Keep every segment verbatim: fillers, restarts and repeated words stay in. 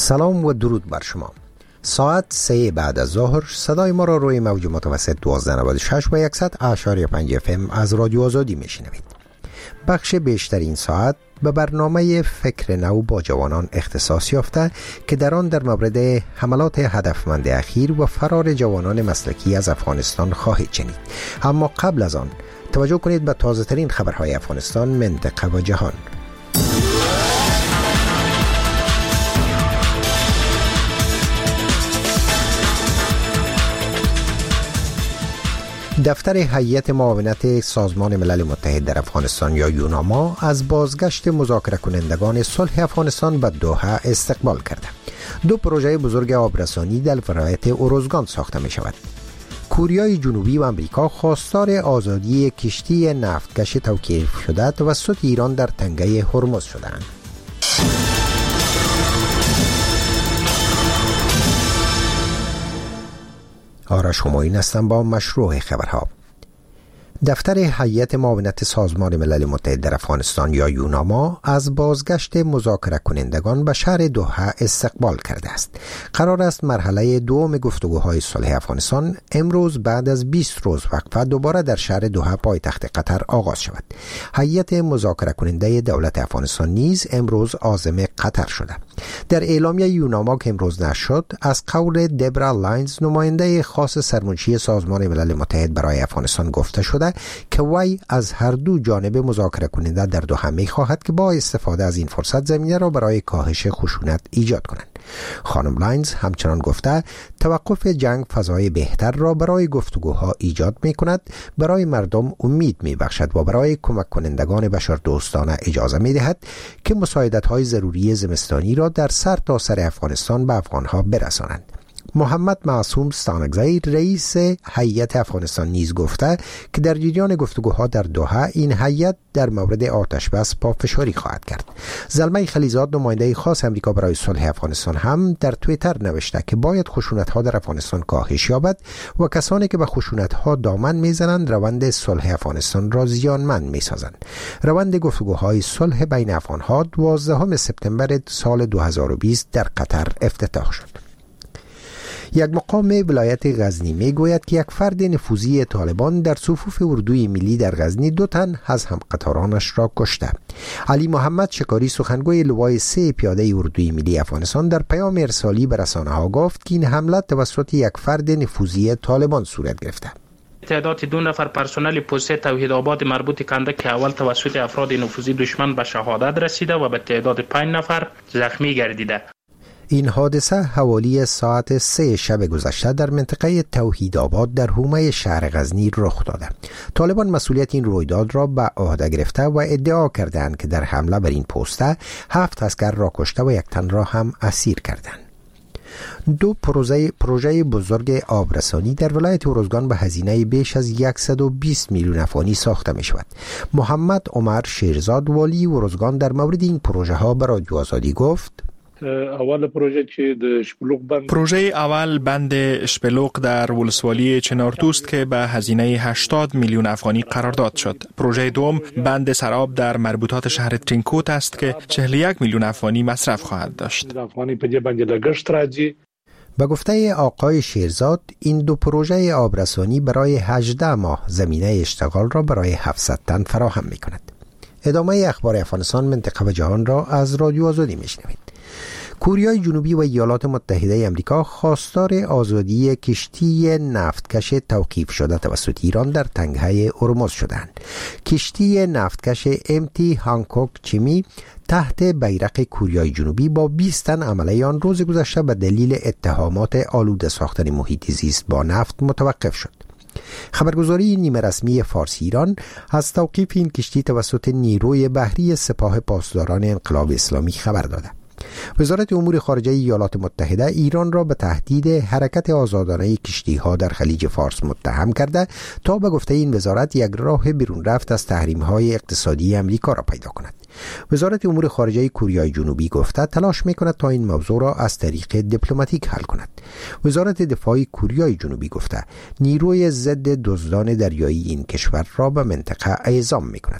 سلام و درود بر شما. ساعت سه بعد از ظهر صدای ما را روی موج متوسط دوازده نود و شش و صد اشاری پنج اف ام از رادیو آزادی میشنوید. بخش بیشتر این ساعت به برنامه فکر نو با جوانان اختصاص یافته که در آن در مورد حملات هدفمند اخیر و فرار جوانان مسلکی از افغانستان خواهید شنید. اما قبل از آن توجه کنید به تازه ترین خبرهای افغانستان، منطقه و جهان. دفتر هیئت معاونت سازمان ملل متحد در افغانستان یا یوناما از بازگشت مذاکره کنندگان صلح افغانستان به دوحه استقبال کرده. دو پروژه بزرگ آبرسانی در ولایت اروزگان ساخته می شود. کوریای جنوبی و امریکا خواستار آزادی کشتی نفتکش توقیف شده توسط ایران در تنگه هرمز شدند. آرش همایون هستم با مشروع خبرها. دفتر هیئت معاونت سازمان ملل متحد در افغانستان یا یوناما از بازگشت مذاکره کنندگان به شهر دوحه استقبال کرده است. قرار است مرحله دوم گفتگوهای صلح افغانستان امروز بعد از بیست روز وقفه دوباره در شهر دوحه پایتخت قطر آغاز شود. هیئت مذاکره کننده دولت افغانستان نیز امروز عازم قطر شده. در اعلامیه یوناما که امروز نشر شد، از قول دبرا لاینز نماینده خاص سرمنشی سازمان ملل متحد برای افغانستان گفته شده که وی از هر دو جانب مذاکره کننده در دوحه می خواهد که با استفاده از این فرصت زمینه را برای کاهش خشونت ایجاد کنند. خانم لاینز همچنان گفته توقف جنگ فضای بهتر را برای گفتگوها ایجاد می کند، برای مردم امید می بخشد و برای کمک کنندگان بشردوستانه اجازه می دهد که مساعدت های ضروری زمستانی را در سر تا سر افغانستان به افغانها برسانند. محمد معصوم ستانکزی رئیس هیئت افغانستان نیز گفته که در جریان گفتگوها در دوحه این هیئت در مورد آتش بس پافشاری خواهد کرد. زلمه خلیزاد نماینده خاص امریکا برای صلح افغانستان هم در توییتر نوشته که باید خشونت‌ها در افغانستان کاهش یابد و کسانی که به خشونت‌ها دامن میزنند روند صلح افغانستان را زیانمند میسازند. روند گفتگوهای صلح بین افغان‌ها دوازدهم سپتامبر سال دو هزار و بیست در قطر افتتاح شد. یک مقام ولایت غزنی می گوید که یک فرد نفوذی طالبان در صفوف اردوی ملی در غزنی دو تن از همقطارانش را کشته. علی محمد شکاری سخنگوی لوای سه پیاده اردوی ملی افغانستان در پیام ارسالی به رسانه‌ها گفت که این حمله توسط یک فرد نفوذی طالبان صورت گرفته. تعداد دو نفر پرسنل پست توحیدآباد مربوط کنده که اول توسط افراد نفوذی دشمن به شهادت رسیده و به تعداد پنج نفر زخمی گردیده. این حادثه حوالی ساعت سه شب گذشته در منطقه توحیدآباد در حومه شهر غزنی رخ داده. طالبان مسئولیت این رویداد را به عهده گرفته و ادعا کردند که در حمله بر این پسته هفت عسکر را کشته و یک تن را هم اسیر کردند. دو پروژه پروژه بزرگ آبرسانی در ولایت اروزگان به هزینه بیش از صد و بیست میلیون افغانی ساخته می شود. محمد عمر شیرزاد والی اروزگان در مورد این پروژه ها به رادیو آزادی گفت: اول پروژه چې د شپلوق بند پروژه اول بند شپلوق در ولسوالی چنارتوست که به هزینه هشتاد میلیون افغانی قرارداد شد. پروژه دوم بند سراب در مربوطات شهر ترینکوت است که چهل و یک میلیون افغانی مصرف خواهد داشت. افغانی په دې باندې لګښت راځي. به گفته آقای شیرزاد این دو پروژه آبرسانی برای هجده ماه زمینه اشتغال را برای هفتصد تن فراهم می کند. ادامه اخبار افغانستان، منطقه و جهان را از رادیو آزادی می شنوید. کوریای جنوبی و ایالات متحده امریکا خواستار آزادی کشتی نفتکش توقیف شده توسط ایران در تنگه هرمز شدند. کشتی نفتکش ام تی هانکوک چیمی تحت بیرق کوریای جنوبی با بیست تن عمله آن روز گذشته به دلیل اتهامات آلوده ساختن محیط زیست با نفت متوقف شد. خبرگزاری نیمه رسمی فارسی ایران از توقیف این کشتی توسط نیروی بحری سپاه پاسداران انقلاب اسلامی خبر داده. وزارت امور خارجه ایالات متحده ایران را به تهدید حرکت آزادانه کشتی‌ها در خلیج فارس متهم کرده تا به گفته این وزارت یک راه بیرون رفت از تحریم‌های اقتصادی امریکا را پیدا کند. وزارت امور خارجه کوریای جنوبی گفته تلاش می‌کند تا این موضوع را از طریق دیپلماتیک حل کند. وزارت دفاع کوریای جنوبی گفته نیروی ضد دزدان دریایی این کشور را به منطقه اعزام می‌کند.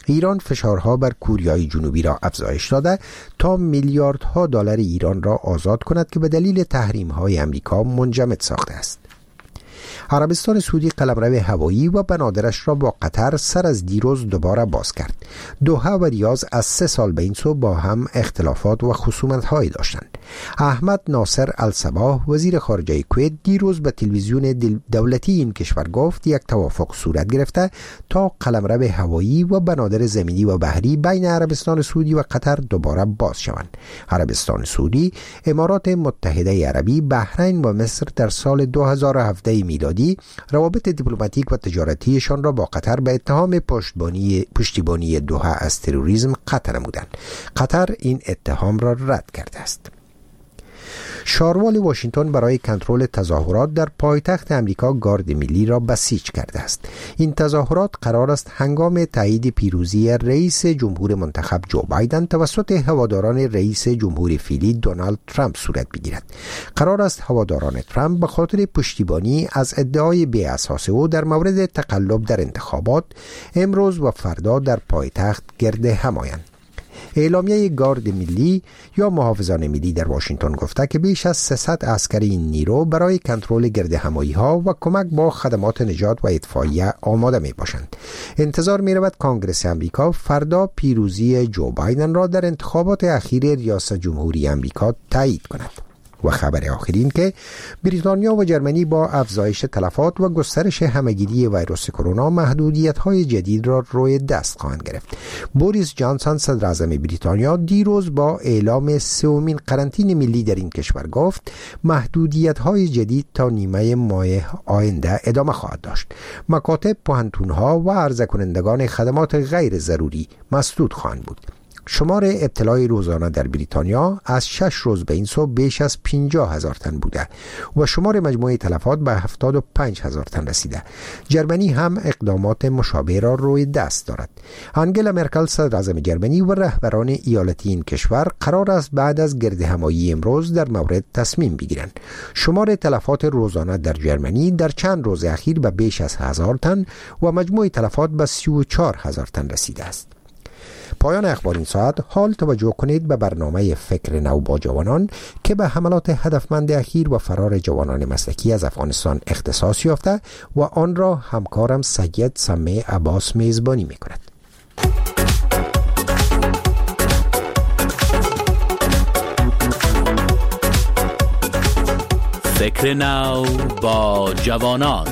ایران فشارها بر کوریای جنوبی را افزایش داده تا میلیاردها دلار ایران را آزاد کند که به دلیل تحریم‌های امریکا منجمد ساخته است. عربستان سعودی قلمرو هوایی و بنادرش را با قطر سر از دیروز دوباره باز کرد. دوحه و ریاض از سه سال به این سو با هم اختلافات و خصومت‌هایی داشتند. احمد ناصر الصباح وزیر خارجه کویت دیروز به تلویزیون دولتی این کشور گفت یک توافق صورت گرفته تا قلمرو هوایی و بنادر زمینی و بحری بین عربستان سعودی و قطر دوباره باز شوند. عربستان سعودی، امارات متحده عربی، بحرین و مصر در سال دو هزار و هفده میلادی روابط دیپلماتیک و تجارتیشان را با قطر به اتهام پشتیبانی پشتیبانی دوحه از تروریسم قطع نمودند. قطر این اتهام را رد کرده است. شاروال واشنگتن برای کنترل تظاهرات در پایتخت امریکا گارد ملی را بسیج کرده است. این تظاهرات قرار است هنگام تایید پیروزی رئیس جمهور منتخب جو بایدن توسط هواداران رئیس جمهور فعلی دونالد ترامپ صورت بگیرد. قرار است هواداران ترامپ به خاطر پشتیبانی از ادعای بی اساس او در مورد تقلب در انتخابات امروز و فردا در پایتخت گرد هم آیند. اعلامیه گارد ملی یا محافظان ملی در واشنگتن گفته که بیش از سیصد عسکر این نیرو برای کنترل گردهمایی ها و کمک با خدمات نجات و اطفائیه آماده می باشند. انتظار می رود کانگرس امریکا فردا پیروزی جو بایدن را در انتخابات اخیر ریاست جمهوری امریکا تایید کند. و خبر آخرین که بریتانیا و جرمنی با افزایش تلفات و گسترش همهگیری ویروس کرونا محدودیت‌های جدید را روی دست خواهند گرفت. بوریس جانسون صدر اعظم بریتانیا دیروز با اعلام سومین قرنطینه ملی در این کشور گفت محدودیت‌های جدید تا نیمه ماه آینده ادامه خواهد داشت. مکاتب، پوهنتون‌ها و عرضه کنندگان خدمات غیر ضروری مسدود خواهند بود. شمار ابتلای روزانه در بریتانیا از شش روز به این سو بیش از پنجاه هزار تن بوده و شمار مجموعی تلفات به هفتاد و پنج هزار تن رسیده. جرمنی هم اقدامات مشابه را روی دست دارد. آنگلا مرکل صدر اعظم جرمنی و رهبران ایالتی این کشور قرار است بعد از گردهمایی امروز در مورد تصمیم بگیرند. شمار تلفات روزانه در جرمنی در چند روز اخیر به بیش از هزار تن و مجموع تلفات به سی و چهار هزار تن رسیده است. پایان اخبار این ساعت. حال توجه کنید به برنامه فکر نو با جوانان که به حملات هدفمند اخیر و فرار جوانان مسلکی از افغانستان اختصاص یافته و آن را همکارم سید سمع عباس میزبانی می کند. فکر نو با جوانان.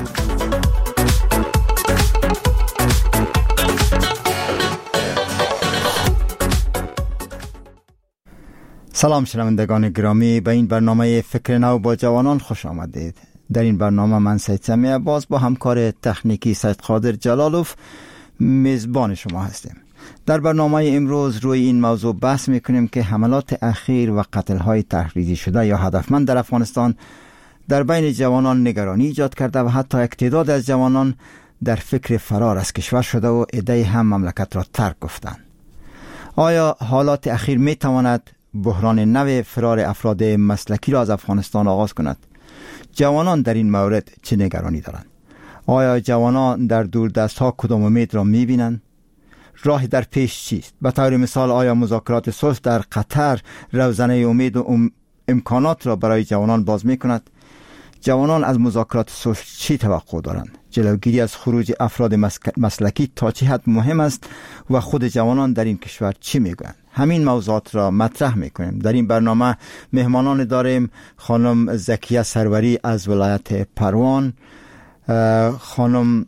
سلام شنوندگان گرامی، به این برنامه فکر نو با جوانان خوش آمدید. در این برنامه من سید سمع عباس با همکار تکنیکی سید قادر جلالوف میزبان شما هستیم. در برنامه امروز روی این موضوع بحث میکنیم که حملات اخیر و قتل‌های تحریزی شده یا هدفمند در افغانستان در بین جوانان نگرانی ایجاد کرده و حتی یک تعداد از جوانان در فکر فرار از کشور شده و عده‌ای هم مملکت را ترک گفتند. آیا حالات اخیر میتواند بحران نو فرار افراد مسلکی را از افغانستان آغاز کند؟ جوانان در این مورد چه نگرانی دارند؟ آیا جوانان در دوردست ها کدام امید را می بینند؟ راه در پیش چیست؟ به طور مثال آیا مذاکرات صلح در قطر روزنه امید و امکانات را برای جوانان باز می کند؟ جوانان از مذاکرات صلح چی توقع دارند؟ جلوگیری از خروج افراد مسلکی تا چه حد مهم است و خود جوانان در این کشور چی میگویند؟ همین موضوعات را مطرح میکنیم. در این برنامه مهمانان داریم: خانم زکیه سروری از ولایت پروان، خانم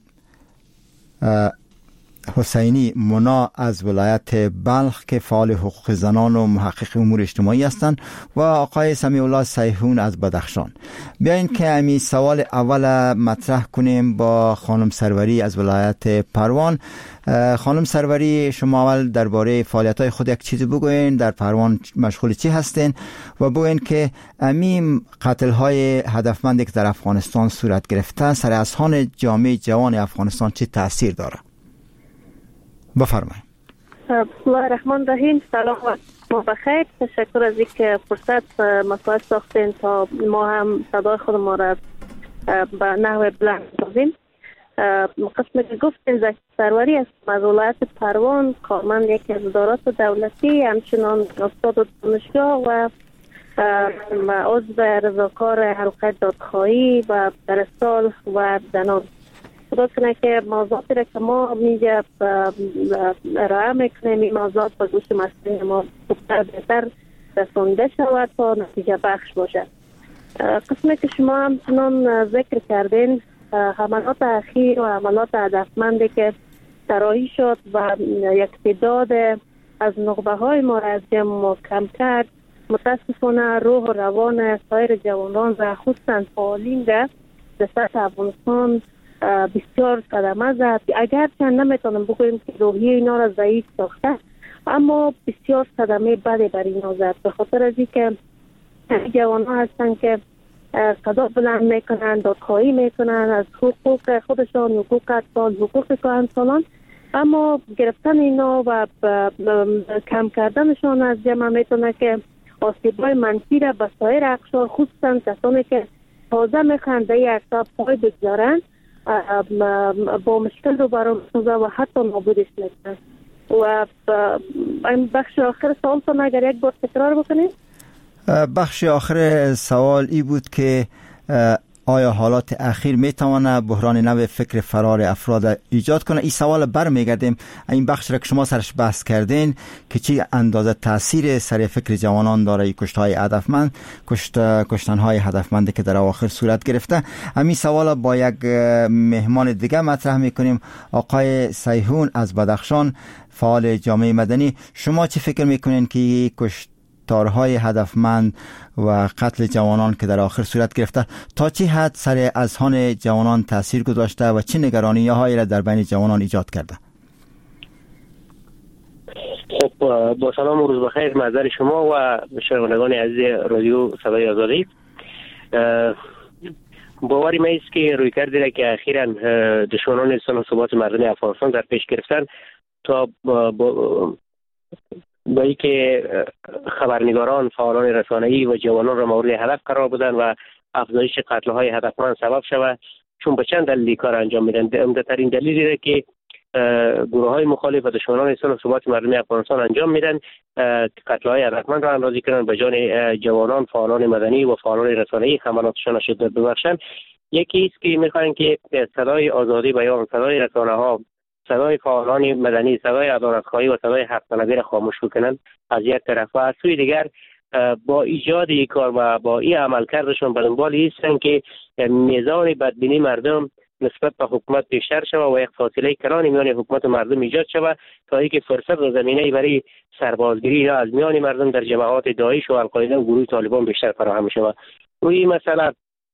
حسینی منا از ولایت بلخ که فعال حقوق زنان و محقق امور اجتماعی هستند و آقای سمیع الله سیحون از بدخشان. بیاین که امی سوال اول مطرح کنیم با خانم سروری از ولایت پروان. خانم سروری، شما اول درباره فعالیت‌های خود یک چیزی بگوین، در پروان مشغول چی هستین و بگوین که امی قتل‌های هدفمندی که در افغانستان صورت گرفته سر اذهان جامعه جوان افغانستان چه تأثیر داره؟ بفرمایید. بسم الله الرحمن الرحیم. سلام و ما بخیر. تشکر از اینکه فرصت مساعد ساختین تا ما هم صدای خود ما را به نحو بلند بازیم. قسم که گفتین زکی سروری است از ولایت پروان، کارمند یکی از ادارات دولتی، همچنان استاد دانشگاه و عضو رضاکار حلقه دادخواهی و در سال و زنان. خدا کنه که موضوعاتی را که ما میگه ارائه میکنیم این موضوعات به گوش مسئولین ما خوبتر بهتر رسانده شود تا نتیجه بخش باشه. قسمی که شما همچنان ذکر کردین حملات اخیر و حملات هدفمندی که طراحی شد و یک تعداد از نخبه های ما را از جمع کم کرد، متاسفانه روح و روان سایر جوانان و خصوصا فعالین در سطح افغانستان بسیار صدمه زد. اگر چند نمیتونم بگویم که روحیه اینا را ضعیف ساخته، اما بسیار صدمه بدی بر اینا زد، به خاطر از اینکه جوانان هستن که صدا بلند میکنن، دادخواهی میکنن از حقوق خودشان، حقوق اطفال، حقوق کهنسالان، اما گرفتن اینا و کم کردنشان از جمع میتونه که آسیب‌های منفی را به سایر اقشار، خصوصا کسانی که تازه میخوان به یک اقشار پای بگذارن، با مشکل رو برام میسازه و حتی نابودش میکنن. و این بخش آخر سوالتون اگر یک بار تکرار بکنید. بخش آخر سوال ای بود که آیا حالات اخیر میتونه بحران نو فکر فرار افراد ایجاد کنه؟ این سوال برمیگردیم این بخش را که شما سرش بحث کردین که چی اندازه تاثیر سر فکر جوانان داره این کشتهای هدفمند، کشت کشتنهای هدفمندی که در اواخر صورت گرفته. همین سوال با یک مهمان دیگه مطرح میکنیم، آقای سیحون از بدخشان، فعال جامعه مدنی. شما چی فکر میکنین که کشت تارهای هدفمند و قتل جوانان که در آخر صورت گرفته تا چه حد سر اذهان جوانان تاثیر گذاشته و چه نگرانی هایی را در بین جوانان ایجاد کرده؟ خب با سلام و روز بخیر معذر شما و شنوندگان عزیز رادیو صدای آزادی. باوری ما است که روی کردی که اخیراً دشمنان اصلاح و ثبات مردم افغانستان در پیش گرفتن تا با, با با ای که خبرنگاران، فعالان رسانه‌ای و جوانان را مورد هدف قرار بدن و افزایش قتل‌های هدفمند سبب شود، چون به چند دلیل کار انجام میدن. عمده‌ترین دلیلی را که گروه‌های مخالف و دشمنان اصلاح و ثبات مردم افغانستان انجام میدن قتل‌های هدفمند را اندازی کنن به جان جوانان، فعالان مدنی و فعالان رسانه‌ای حملاتشان را شدت ببخشند. یکی است که می‌خواهند که صدای آزادی بیان، صدای رسانه‌ها، صدای فعالان مدنی، صدای عدالت‌خواهی و صدای حق طلبی را خاموش کنند از یک طرف، و از سوی دیگر با ایجاد این کار و با این عملکردشون به دنبال هستند که میزان بدبینی مردم نسبت به حکومت بیشتر شود و یک فاصله کلان میان حکومت و مردم ایجاد شود تا اینکه فرصت و زمینه برای سربازگیری را از میان مردم در جماعات داعش و القاعده و گروه طالبان بیشتر فراهم شود. روی مسئله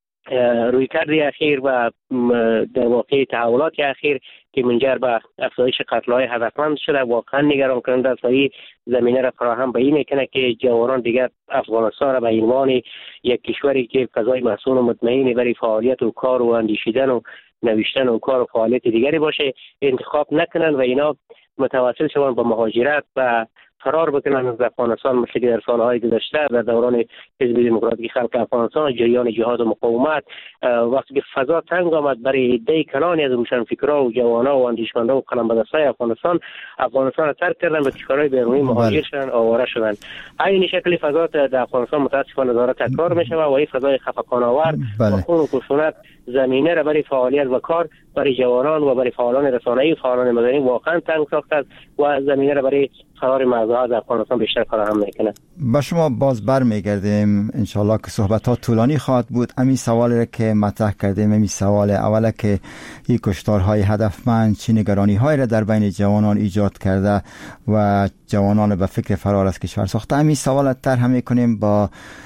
روی کردی اخیر و در واقع تحولات اخیر که منجر به افزایش قتل‌های هدفمند شده واقعا نگران کننده است و این زمینه را فراهم به این میکنه که جوانان دیگر افغانستان را به عنوان یک کشوری که فضای مسئول و مطمئن برای فعالیت و کار و اندیشیدن و نوشتن و کار و فعالیت دیگری باشه انتخاب نکنن و اینا متوسل شوند به مهاجرت و فرار بکنن از افغانستان، مثل که در سالهای گذشته در دوران حزب دموکراتیک خلق افغانستان جریان جهاد و مقاومت وقتی که فضا تنگ آمد برای عده کلانی از روشنفکرها و جوانا و اندیشمندا و قلمبدستای افغانستان افغانستان را ترک کردن، به کشورهای بیرونی مهاجر شدن، آواره شدن. این شکلی فضا در افغانستان متاسفانه داره تکرار میشه و این فضای خفقان آور و خون و خشونت زمینه را برای فعالیت و کار برای جوانان و برای فعالان رسانه‌ای و فعالان مدنی واقعا تنگ ساخته است و زمینه را برای فرار مردم از افغانستان بیشتر فراهم میکنه. با شما باز برمیگردیم انشالله که صحبت ها طولانی خواهد بود. همین سوال را که مطرح کردیم، همین سوال اوله که این کشتارهای هدفمند چه نگرانی های را در بین جوانان ایجاد کرده و جوانان به فکر فرار از کشور ساخته. همین سوال طرح میکنیم با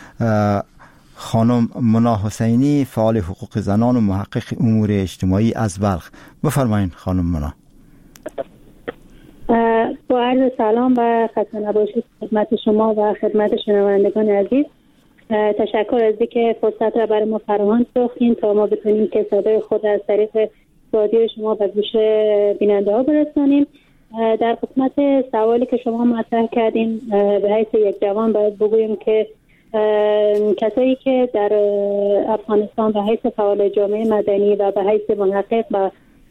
خانم منا حسینی، فعال حقوق زنان و محقق امور اجتماعی از بلخ. بفرمایید خانم منا. با عرض سلام و خسته نباشید خدمت شما و خدمت شنوندگان عزیز. تشکر از اینکه فرصت را برای ما فراهم ساختین تا ما بتونیم که صدای خود از طریق رادیو شما به گوش بیننده ها برسانیم. در خدمت سوالی که شما مطرح کردین به حیث یک جوان باید بگویم که کسایی که در افغانستان به حیث فعال جامعه مدنی و به حیث محقق و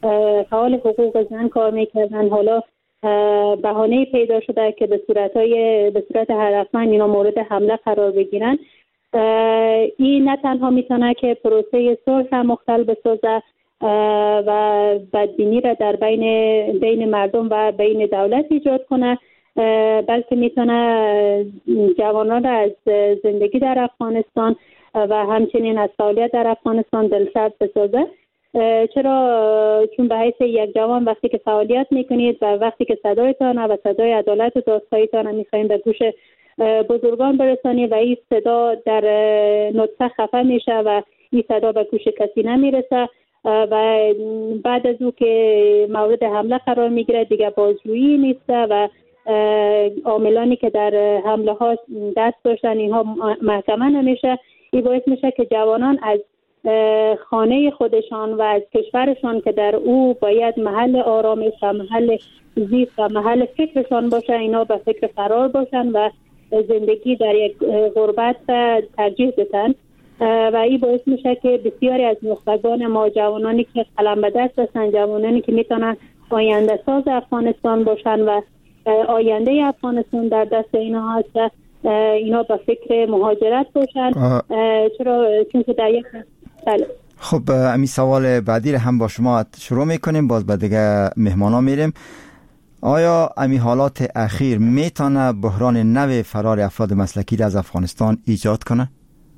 فعال حقوق زن کار میکردن، حالا بهانه پیدا شده که به صورتهای به صورت هدفمند اینا مورد حمله قرار بگیرن. این نه تنها میتونه که پروسه صلح هم مختل بسازه و بدبینی را در بین بین مردم و بین دولت ایجاد کنه، بلکه میتونه جوانان را از زندگی در افغانستان و همچنین از فعالیت در افغانستان دلسرد بسازه. چرا؟ چون به حیث یک جوان وقتی که فعالیت میکنید و وقتی که صدایتان و صدای عدالت و دادخواهیتان میخواهید به گوش بزرگان برسانید و این صدا در نطفه خفه میشه و این صدا به گوش کسی نمیرسه و بعد از او که مورد حمله قرار میگیره دیگه بازجویی نیسته و عاملانی که در حمله ها دست داشتن اینها محکمه نمیشه. این باعث میشه که جوانان از خانه خودشان و از کشورشان که در او باید محل آرامش و محل زیست و محل فکرشان باشه، اینا به فکر فرار باشن و زندگی در یک غربت ترجیح بدن و این باعث میشه که بسیاری از نخبگان ما، جوانانی که قلم به دست هستن، جوانانی که میتونن آینده ساز افغانستان باشن و آینده افغانستان در دست اینا هست، اینا به فکر مهاجرت باشن. چرا؟ چون که در یک بله. خب امی سوال بعدی رو هم با شما شروع میکنیم، باز به دیگه مهمانا میریم. آیا امی حالات اخیر میتونه بحران نو فرار افراد مسلکی از افغانستان ایجاد کنه؟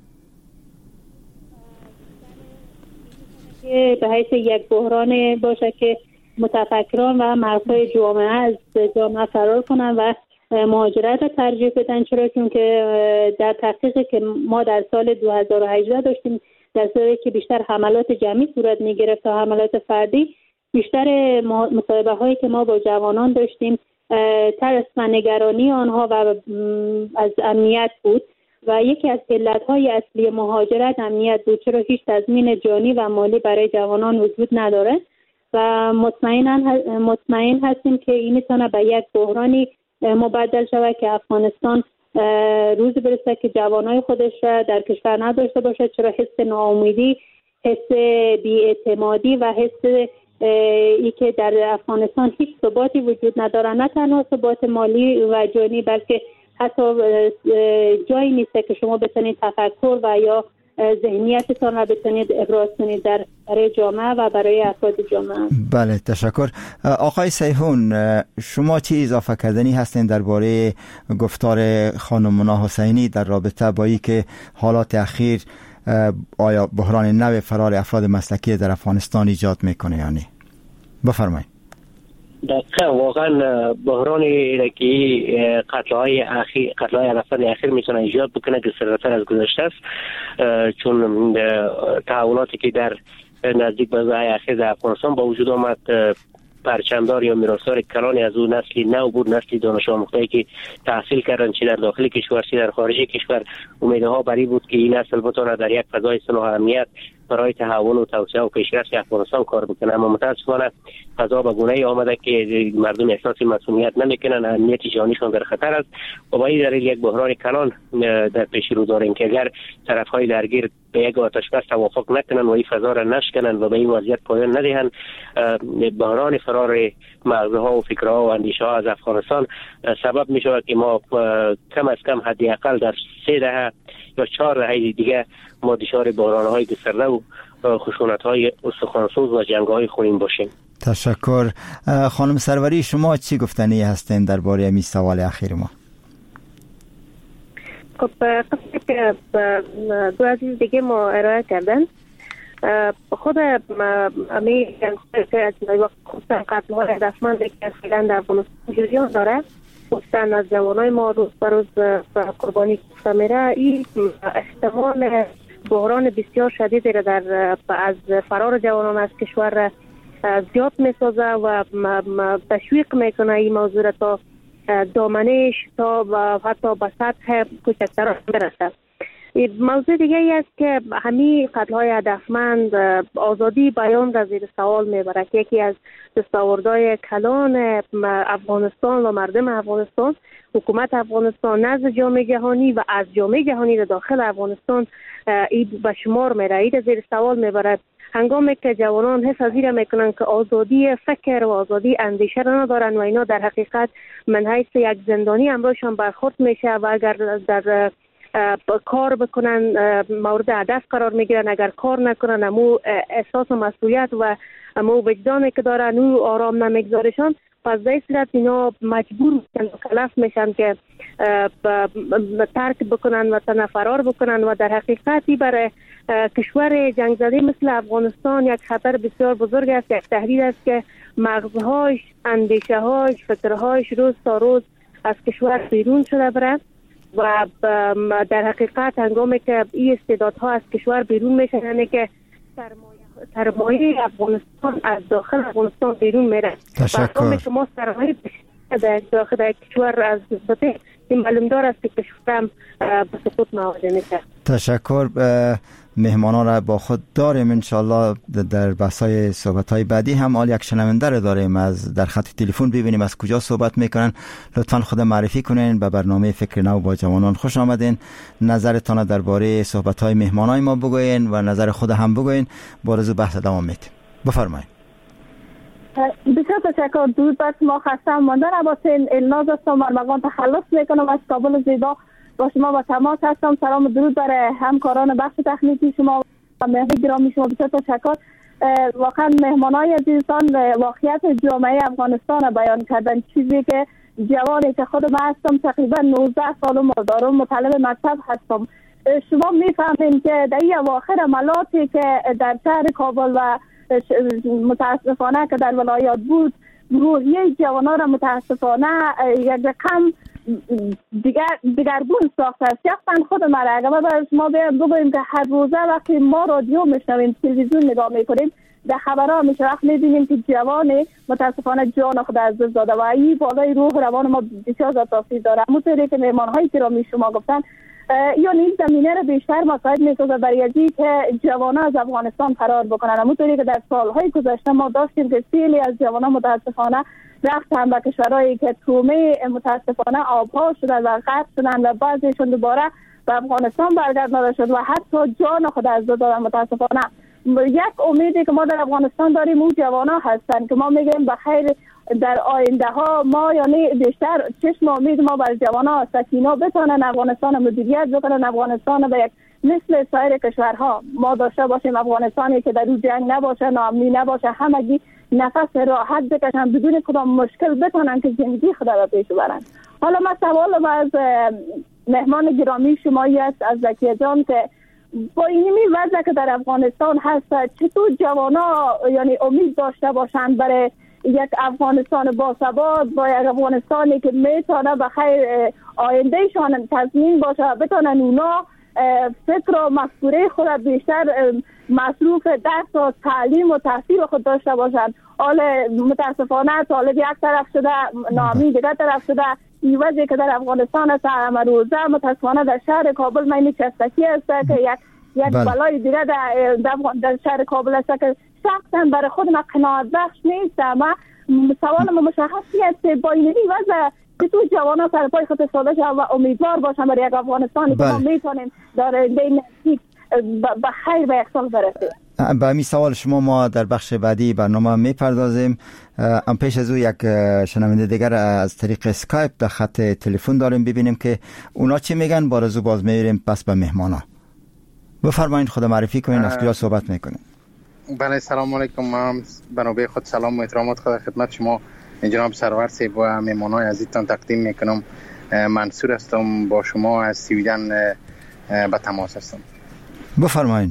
به حیث یک بحران باشه که متفکران و مردای جامعه از جامعه فرار کنن و مهاجرت را ترجیح بدن. چرا؟ چون که در تحقیقی که ما در سال دو هزار و هجده داشتیم، در سالی که بیشتر حملات جمعی صورت می گرفت تا حملات فردی، بیشتر مصاحبه هایی که ما با جوانان داشتیم ترس و نگرانی آنها و از امنیت بود و یکی از علتهای اصلی مهاجرت امنیت بود. چرا؟ هیچ تضمین جانی و مالی برای جوانان وجود نداره و مطمئن مطمئن هستیم که این میتونه به یک بحرانی مبدل شود که افغانستان روز برسه که جوانای خودش را در کشور نداشته باشه. چرا؟ حس ناامیدی، حس بی‌اعتمادی و حس ای که در افغانستان هیچ ثباتی وجود نداره، نه تنها ثبات مالی و جانی، بلکه حتی جایی نیست که شما بتونید تفکر و یا ذهنیتتان را بتونید ابراز کنید در برای جامعه و برای افراد جامعه. بله، تشکر. آقای سیحون، شما چی اضافه کردنی هستین درباره گفتار خانم منا حسینی در رابطه با این که حالات اخیر آیا بحران نو فرار افراد مسلکی در افغانستان ایجاد میکنه یا نه؟ بفرمایید. دقیقا واقعا بحران که قتل‌های اخیر قتل‌های افراد اخیر میتونه ایجاد بکنه که سرتر از گذشته است، چون تحولاتی که در نزدیک به روزهای اخیر در افغانستان با وجود آمد، پرچمدار یا میراثدار کلانی از اون نسلی نو بود، نسلی دانش آموخته که تحصیل کردن چه در داخل کشور چه در خارج کشور. امیدها بر این بود که این نسل بتونه در یک فضای صلح و امنیت برای تحول و توسعه و پیشرفت افغانستان کار بکنه، اما متاسفانه فضا به گونه‌ای آمده که مردم احساس مسئولیت نمیکنن، امنیت جانیشان در خطر است و با این دلیل یک بحران کلان در پیش رو داریم که اگر طرف‌های درگیر به یک آتش بس توافق نکنن و این فضا را نشکنن و به این وضعیت پایان ندهند، بحران فرار مغزها و فکرها و اندیشه‌ها از افغانستان سبب می‌شود که ما کم از کم حداقل در سه دهه یا چهار دهه دیگه ما دچار بحران‌های گسترده و خشونت‌های استخوان‌سوز و جنگ‌های خونین باشیم. تشکر. خانم سروری، شما چی گفتنی هستین درباره این سوال اخیر ما؟ خب قصدی که دو عزیز دیگه ما ارائه کردن، خود امی که از وقت خصوصا قتل‌های هدفمند که فعلا در افغانستان جریان داره، خصوصا از جوانای ما روز به روز قربانی کشته میره، این احتمال بحران بسیار شدیدی را در از فرار جوانان از کشور زیاد میسازه و تشویق میکنه این موضوع را تا دامنش تا و حتی به سطح کوچکتر برسه. موضوع دیگه ای است که همین قتل‌های هدفمند آزادی بیان را زیر سوال میبرد. یکی از دستاوردهای کلان افغانستان و مردم افغانستان، حکومت افغانستان نزد جامعه جهانی و از جامعه جهانی داخل افغانستان این به شمار میره، این زیر سوال میبرد. هنگامی که جوانان حس از این میکنن که آزادی فکر و آزادی اندیشه را ندارن و اینا در حقیقت من حیث یک زندانی امروزشان برخورد میشه و اگر در کار بکنن مورد هدف قرار میگیرن، اگر کار نکنن امو احساس مسئولیت و امو وجدانی که دارن او آرام نمیگذارشان، پس در این صورت اینا مجبور میشن و کلف میشن که ترک بکنن و تن فرار بکنن و در حقیقتی برای کشور جنگ زده مثل افغانستان یک خطر بسیار بزرگ است، یک تهدید است که مغزهاش، اندیشه‌هاش، فکرهاش روز تا روز از کشور بیرون شده برند و در حقیقت هنگامی که این استعدادها از کشور بیرون میشن، یعنی که سرمایه سرمایه افغانستان از داخل افغانستان بیرون میره. تشکر. که ما سرمایه در داخل کشور از بطه این معلوم دار است که کشورم به سقوط مواجه میشه. تشکر. مهمانان را با خود داریم انشالله در بحث‌های صحبت‌های بعدی هم. حال یک شنونده را داریم از در خط تلفن، ببینیم از کجا صحبت میکنن. لطفاً خود معرفی کنین. به برنامه فکر نو با جوانان خوش آمدین. نظرتان درباره صحبت‌های مهمانای ما بگوین و نظر خود هم بگوین. با رضا بحث دوام میدیم. بفرمایید. بسیار تشکر. درود بر شما. خستم ماندن عباسین الناز هستم، ارمغان تخلص میکنم از کابل زیبا. با شما با تماس هستم. سلام و درود برای همکاران بخش تکنیکی شما و مهمان گرامی شما. بسیار تشکر. واقعا مهمانای عزیزان واقعیت جامعه افغانستان بیان کردن، چیزی که جوانی که خود من هستم تقریبا نوزده سالم دارم، مطالب مکتب هستم. شما میفهمین که در این اواخر عملاتی که در شهر کابل و متاسفانه که در ولایات بود، روحیه جوانان را متاسفانه یک رقم دیگر دیگرگون ساخته است. یقین خود من اگر ما برای شما بگوییم که هر روزه وقتی ما رادیو میشنویم، تلویزیون نگاه میکنیم، در خبرها میشه وقت میبینیم که جوانی متاسفانه جان خود از دست داده و این بالای روح روان ما بسیار زیاد تاثیر داره. همونطوری که مهمان‌هایی که رامی شما گفتن، یعنی این زمینه را بیشتر مساعد میسازه برای اینکه که جوانان از افغانستان فرار بکنن. همونطوری که در سالهای گذشته ما داشتیم که خیلی از جوانان متاسفانه رفتن به کشورهایی که تومه متاسفانه آبها شدن و غرق شدن و بعضیشون دوباره به افغانستان برگردانده شد و حتی جان خود از دست دادن. متاسفانه یک امیدی که ما در افغانستان داریم اون جوانان هستن که ما میگیم بخیر در آینده ها ما، یعنی بیشتر چشم امید ما بر جوانان سکینا بتونن افغانستان مدیریت بکنن، افغانستان به یک مثل سایر کشورها ما داشته باشیم، افغانستانی که در اون جنگ نباشه، ناامنی نباشه، همگی نفس راحت بکشن بدون کدام مشکل بتونن که زندگی خود را پیش ببرن. حالا من سوالم از مهمان گرامی شمایی است، از زکیه جان، که با اینمی وضع که در افغانستان هست چطور جوانا یعنی امید داشته باشند برای یک افغانستان باثبات، با یک افغانستانی که میتونه بخیر آیندهشان تضمین باشه، بتونن اونا فکر و مفکوره خود بیشتر مصروف درس و تعلیم و تحصیل خود داشته باشند. حال متاسفانه طالب یک طرف شده، نامی دیگر طرف شده. این وضعی که در افغانستان است امروزه متاسفانه در شهر کابل مینی چستکی است که یک یک بلای دیگر در, در شهر کابل است که شخصا برای خود من قناعت بخش نیست. ما سوال ما مشخصی است با این وضع که تو جوانا سر پای خود ساده شدن و امیدوار باشن برای یک افغانستانی که ما میتونیم در این نزدیک به خیر به یک سال برسیم. به همین سوال شما ما در بخش بعدی برنامه میپردازیم. ام پیش از او یک شنونده دیگر از طریق اسکایپ در خط تلفن داریم، ببینیم که اونا چی میگن. با رزو باز میریم پس به مهمانا. بفرمایید خود معرفی کنین، از کجا صحبت میکنین؟ بله سلام علیکم. من بنابه خود سلام و احترامات خود خدمت شما جناب سرور صاحب و مهمانای عزیزتان تقدیم میکنم. منصور هستم، با شما از سویدن به تماس هستم. بفرمایید.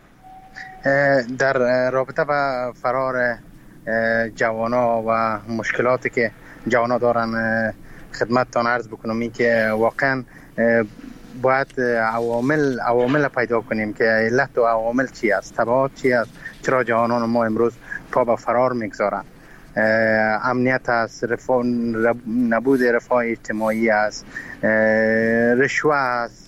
در رابطه با فرار جوانا و مشکلاتی که جوانا دارن خدمتتان عرض بکنم این که واقعا باید عوامل عوامل پیدا کنیم که علت و عوامل چی است، تبعات چی است، چرا جوانان ما امروز پا به فرار میگذارن. امنیت است، رفاه، نبود رفاه اجتماعی است، رشوه است،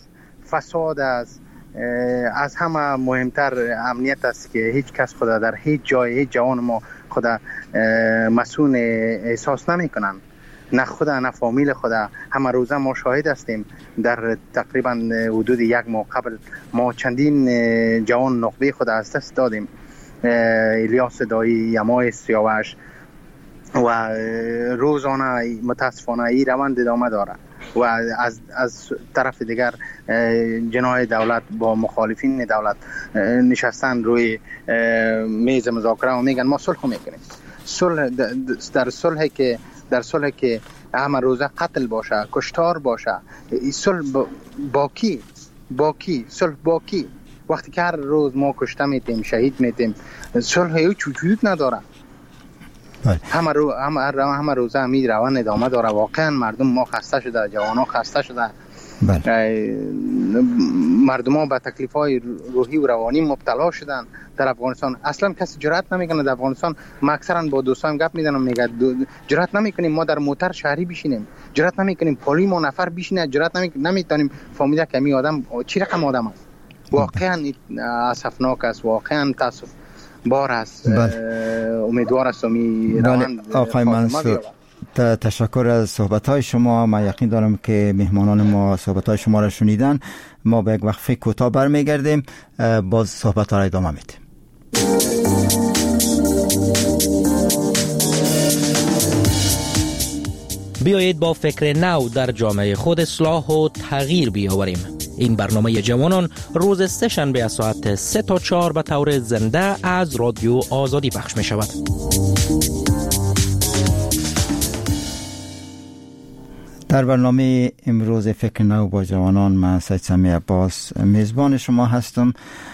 فساد است، از همه مهمتر امنیت است که هیچ کس خدا در هیچ جای هیچ جوان ما خدا مسئول احساس نمی کنن، نه خدا نه فامیل خدا. همه روزه ما شاهد هستیم در تقریبا حدود یک ماه قبل ما چندین جوان نخبه خدا از دست دادیم. الیاس دایی، یمای سیاوش و روزانه متاسفانه این روند ادامه داره و از از طرف دیگر جناح دولت با مخالفین دولت نشستن روی میز مذاکره و میگن ما صلح میکنیم. صلح در صلح که در صلح که همه روزه قتل باشه، کشتار باشه، صلح با کی؟ با کی؟ صلح با کی؟ وقتی که هر روز ما کشته میتیم، شهید میتیم، صلح هیچ وجود نداره. همه رو همه همه روزه همین روند ادامه داره. واقعا مردم ما خسته شده، جوانان خسته شده. بله. مردم ها به تکلیف های روحی و روانی مبتلا شدن در افغانستان. اصلا کسی جرأت نمیکنه در افغانستان. ما اکثرا با دوستان گپ میزنم، میگه جرأت نمیکنیم ما در موتر شهری بشینیم، جرأت نمیکنیم پلی ما نفر بشینه، جرأت نمیتونیم فهمیده که می آدم چی رقم آدم است. واقعا اسفناک است، واقعا تاسف بار است. امیدوار هستم این روند آقای منصور تشکر از صحبت‌های شما. من یقین دارم که مهمانان ما صحبت‌های شما را شنیدن. ما به یک وقفه کوتاه برمیگردیم، باز صحبت‌ها را ادامه میدیم. بیایید با فکر نو در جامعه خود اصلاح و تغییر بیاوریم. این برنامه جوانان روز سه شنبه از ساعت سه تا چهار به طور زنده از رادیو آزادی پخش می شود. در برنامه امروز فکر نو با جوانان من سید سمیع عباس میزبان شما هستم.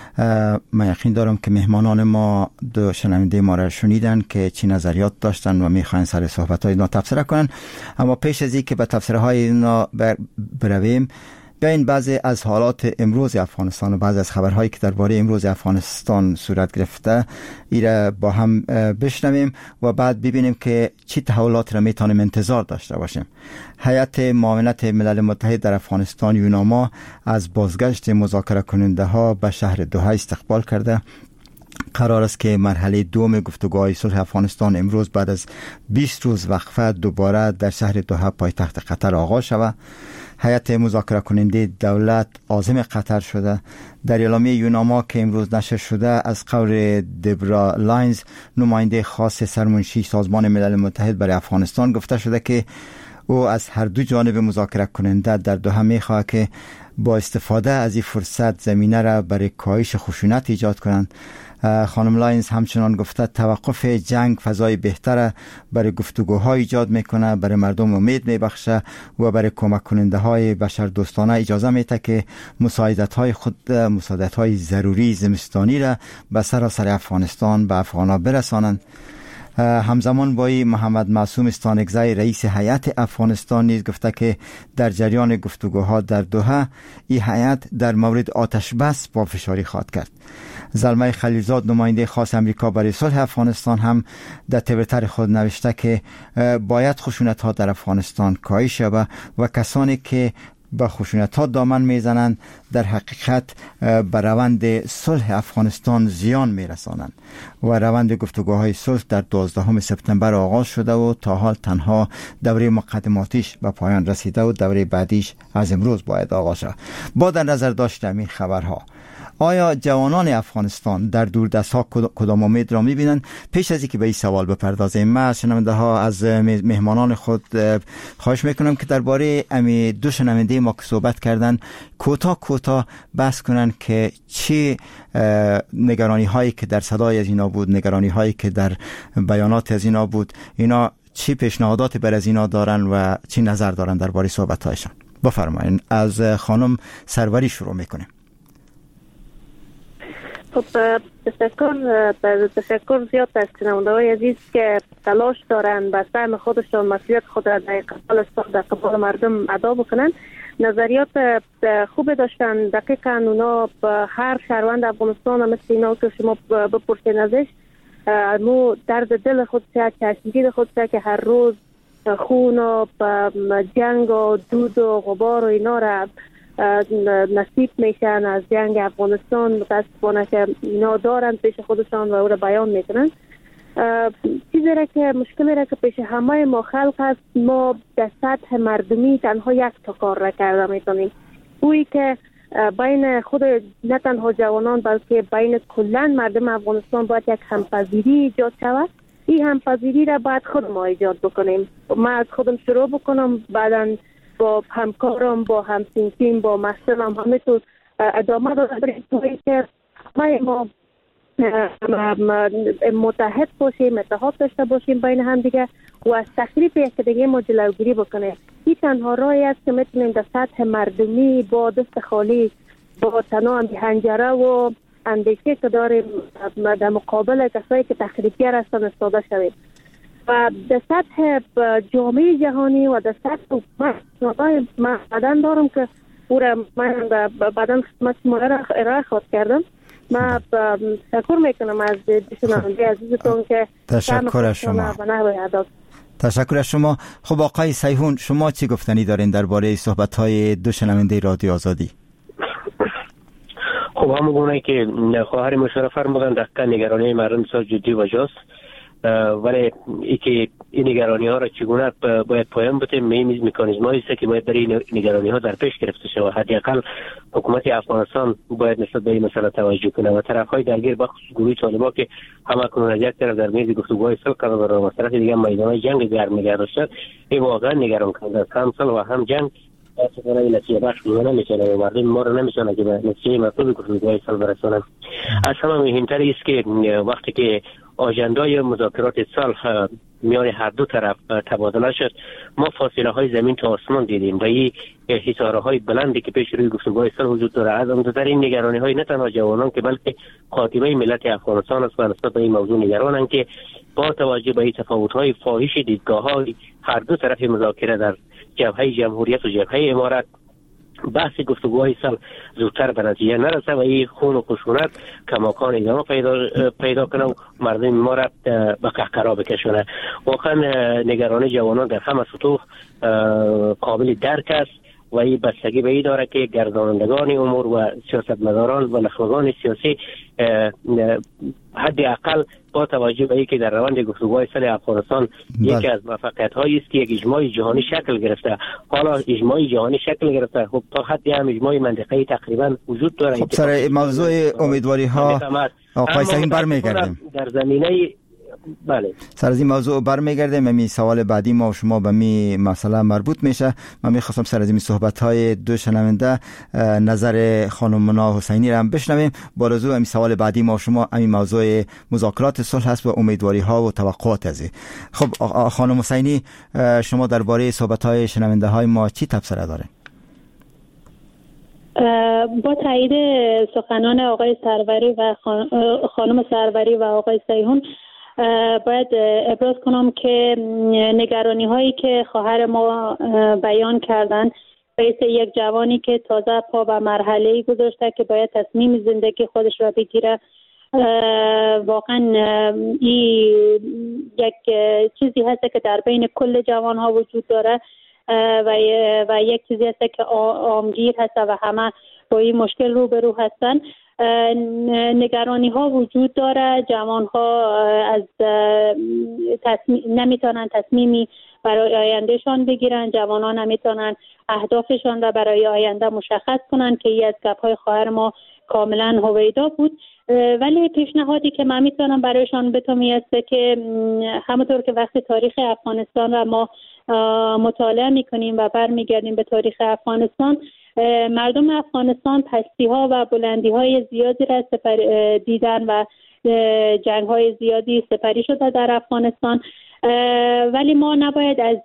من یقین دارم که مهمانان ما دو شنونده ما را شنیدن که چی نظریات داشتن و میخواین سر صحبت‌های اینا تبصره کنن. اما پیش از اینکه به تبصره های اینا برویم، بیاین بعضی از حالات امروز افغانستان و بعضی از خبرهایی که درباره امروز افغانستان صورت گرفته ایره با هم بشنویم و بعد ببینیم که چی تحولات را میتونیم انتظار داشته باشیم. هیئت معاونت ملل متحد در افغانستان یوناما از بازگشت مذاکره کننده ها به شهر دوحه استقبال کرده. قرار است که مرحله دوم گفتگوهای صلح افغانستان امروز بعد از بیست روز وقفه دوباره در شهر دوحه پایتخت قطر آغاز شود. هیئت مذاکره کننده دولت عازم قطر شده. در اعلامیه یوناما که امروز نشر شده از قول دبرا لاینز، نماینده خاص سرمنشی سازمان ملل متحد برای افغانستان، گفته شده که او از هر دو جانب مذاکره کننده در دوحه می‌خواهد که با استفاده از این فرصت زمینه را برای کاهش خشونت ایجاد کنند. خانم لاینز همچنان گفته توقف جنگ فضای بهتر برای گفتگوها ایجاد میکنه، برای مردم امید میبخشه و برای کمک کننده های بشر دوستانه اجازه میده که مساعدت های خود مساعدت های ضروری زمستانی را به سراسر افغانستان به افغانا برسانند. همزمان با محمد معصوم استانکزی رئیس هیئت افغانستان نیز گفته که در جریان گفتگوها در دوحه این هیئت در مورد آتش بس پافشاری خواهد کرد. زلمه خلیلزاد نماینده خاص امریکا برای صلح افغانستان هم در توییتر خود نوشته که باید خشونت ها در افغانستان کاهش یابد و کسانی که با خشونت ها دامن میزنند در حقیقت به روند صلح افغانستان زیان میرسانند و روند گفتگوهای صلح در دوازدهم سپتامبر آغاز شده و تا حال تنها دوره مقدماتیش به پایان رسیده و دوره بعدیش از امروز باید آغاز شود. با در نظر داشتن این خبرها، آیا جوانان افغانستان در دوردست ها کدام امید را میبینند؟ پیش از اینکه به این سوال بپردازیم، من از شنونده ها از مهمانان خود خواهش میکنم که درباره امی دو شنونده ما که صحبت کردن کوتاه کوتاه بحث کنن که چه نگرانی هایی که در صدای از اینا بود، نگرانی هایی که در بیانات از اینا بود، اینا چه پیشنهادات بر از اینا دارن و چه نظر دارن درباره صحبت هایشان. بفرمایید. از خانم سروری شروع میکنیم. خب تشکر تشکر زیاد از شنونده های عزیز که تلاش دارن به سهم خودشون مسئولیت خود را در قبال در قبال مردم ادا بکنن. نظریات خوب داشتن. دقیقا اونا به هر شهروند افغانستان مثل اینا که شما بپرسین ازش، مو درد دل خود چه چشمگیر خود چه که هر روز خون و جنگ و دود و غبار و اینا را نصیب میشن از جنگ افغانستان، متاسفانه که اینا دارن پیش خودشان و او را بیان میکنن. چیزی را که مشکلی را که پیش همه ما خلق است، ما در سطح مردمی تنها یک تا کار را کرده میتونیم، اویی که بین خود نه تنها جوانان بلکه بین کلن مردم افغانستان باید یک همپذیری ایجاد شود. این همپذیری را باید خود ما ایجاد بکنیم. ما از خودم شروع بکنم، بعدا با همکارم، با همسنفیم، با مسئولم همینطور ادامه دادیم توی که همه ما متحد باشیم، اتحاد داشته باشیم بین هم دیگه و از تخریب یک دیگه ما جلوگیری بکنیم. این تنها راهی است که میتونیم در سطح مردمی با دست خالی، با تنها هنجره و اندیشه که داریم در مقابل کسایی که تخریبگر هستن استاده شویم. و در سطح جامعه جهانی و در سطح من بعدن دارم که او را من بعدن خدمت شما را ارائه خواهد کردم. من تشکر میکنم از شنونده عزیزتون که تشکر از شما. تشکر از شما. خب آقای سیحون، شما چی گفتنی دارین درباره صحبت‌های دو شنونده رادیو آزادی؟ خب همون گونه که خواهر مشرف فرمودن دقیقاً نگرانی مردم بسیار جدی و جاست، ولی ای که این نگرانی ها را چگونه باید پایان بدیم، این مکانیزم هایی است که باید برای نگرانی ها در پیش گرفته شود. حداقل حکومت افغانستان باید نسبت به این مسئله توجه کنه و طرف های درگیر بخصوص گروه طالبان که هم اکنون از یک طرف در میز گفتگوهای صلح قرار دارند و طرف دیگه میدان جنگ گرم نگه داشتن، این واقعا نگران کننده است. هم صلح و هم جنگ اصلا نتیجه بخش بودن نمیتونه و مردم ما رو نمیتونه که به نتیجه مطلوب گفتگوهای صلح برسونن. از همه مهمتر است که وقتی که آژندای مذاکرات صلح میان هر دو طرف تبادله شد، ما فاصله های زمین تا آسمان دیدیم و این حصاره های بلندی که پیش روی گفتگوهای صلح وجود داره. از عمدتر این نگرانی های نه تنها جوانان که بلکه خاتمه ملت افغانستان است و نسبت به این موضوع نگرانند که با توجه به این تفاوت های فاحش دیدگاه های هر دو طرف مذاکره در جبهه جمهوریت و جبهه امارت، بحث گفتگوهای صلح زودتر به نتیجه نرسه و این خون و خشونت کماکان ادامه پیدا پیدا کنه و مردم ما را به قهقرا بکشونه. واقعا نگرانی جوانان در همه سطوح قابل درک است و این بستگی به این داره که گردانندگان امور و سیاستمداران و نخبگان سیاسی حداقل با توجه به اینکه در روند گفتگوهای صلح افغانستان یکی از موفقیت‌هایی است که یک اجماع جهانی شکل گرفته. حالا اجماع جهانی شکل گرفته، خب تا حدی هم اجماع منطقه‌ای تقریبا وجود داره. خب سر موضوع امیدواری‌ها آقای سعید برمیگردیم در زمینه بله سر از این موضوع برمیگردیم. می سوال بعدی ما و شما به می مسئله مربوط میشه. من میخواستم سر از این صحبت‌های دو شنونده نظر خانم منا حسینی را هم بشنویم. با رجوع به سوال بعدی ما و شما همین موضوع مذاکرات صلح هست و امیدواری‌ها و توقعات از این. خب خانم حسینی، شما درباره صحبت‌های شنونده‌های ما چی تبصره دارین؟ با تایید سخنان آقای سروری و خانم سروری و آقای سیحون باید ابراز کنم که نگرانی هایی که خواهر ما بیان کردن بیس یک جوانی که تازه پا به مرحله گذاشته که باید تصمیم زندگی خودش را بگیره، واقعا این یک چیزی هست که در بین کل جوان ها وجود داره و و یک چیزی هست که عامگیر هست و همه با این مشکل روبرو هستن. نگرانی ها وجود داره، جوان ها از تصمیم نمیتونن تصمیمی برای آیندهشان بگیرن، جوانان نمیتونن اهدافشان را برای آینده مشخص کنن که این از گپ های خواهر ما کاملا هویدا بود. ولی پیشنهادی که من میتونم برایشان بتونم است که همونطور که وقتی تاریخ افغانستان را ما مطالعه میکنیم و برمیگردیم به تاریخ افغانستان، مردم افغانستان پستی ها و بلندی های زیادی را سپر دیدن و جنگ های زیادی سپری شده در افغانستان، ولی ما نباید از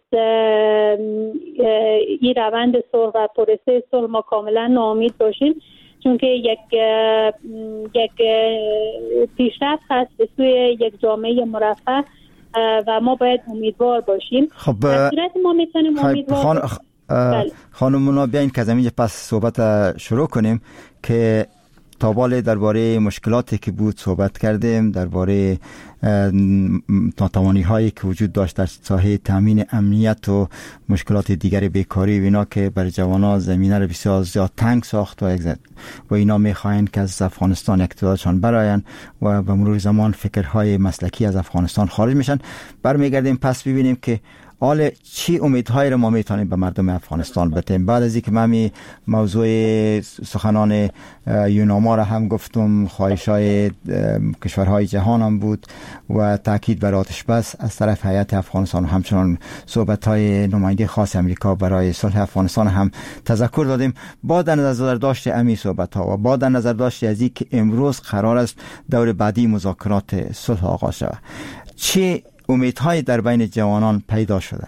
این روند صلح و پروسه صلح ما کاملا ناامید باشیم، چون که یک یک پیشرفت هست به سوی یک جامعه مرفه و ما باید امیدوار باشیم. خب ما میتونیم امیدوار خان... خانم منا بیاین که از همینجا پس صحبت شروع کنیم که تابال درباره مشکلاتی که بود صحبت کردیم، درباره ناتوانی هایی که وجود داشت در ساحه تامین امنیت و مشکلات دیگر بیکاری و اینا که بر جوانان زمینه رو بسیار زیاد تنگ ساخت و و اینا میخواین که از افغانستان اقتدارشان براین و به مرور زمان فکرهای مسلکی از افغانستان خارج میشن. برمیگردیم پس ببینیم که حال چی امیدهایی رو ما میتونیم به مردم افغانستان بدیم. بعد از اینکه من موضوع سخنان یوناما را هم گفتم، خواهش‌های کشورهای جهان هم بود و تاکید بر آتش بس از طرف هیئت افغانستان، همچنان صحبت‌های نماینده خاص امریکا برای صلح افغانستان هم تذکر دادیم. با در نظر داشت امی صحبت‌ها و با در نظر داشت از اینکه امروز قرار است دور بعدی مذاکرات صلح آغاز شود، چی امیدهای در بین جوانان پیدا شده؟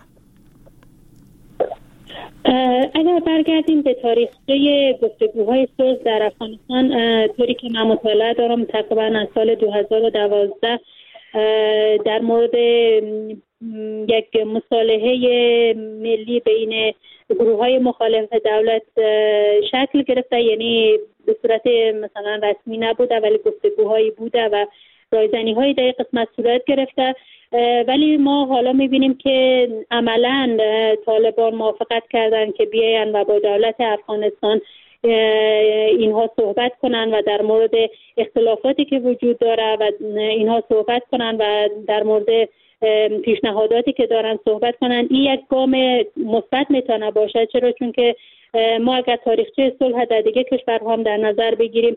اگر برگردیم به تاریخچه گفتگوهای صلح در افغانستان، طوری که من مطالعه دارم تقریبا از سال دو هزار و دوازده در مورد یک مصالحه ملی بین گروه‌های مخالف دولت شکل گرفته، یعنی به صورت مثلا رسمی نبوده ولی گفتگوهایی بوده و رایزنی‌های در قسمت صورت گرفته. ولی ما حالا می‌بینیم که عملاً طالبان موافقت کردن که بیاین و با دولت افغانستان اینها صحبت کنن و در مورد اختلافاتی که وجود داره و اینها صحبت کنن و در مورد پیشنهاداتی که دارن صحبت کنن. این یک گام مثبت میتونه باشه. چرا؟ چون که ما اگر تاریخچه صلح در دیگه کشورها هم در نظر بگیریم،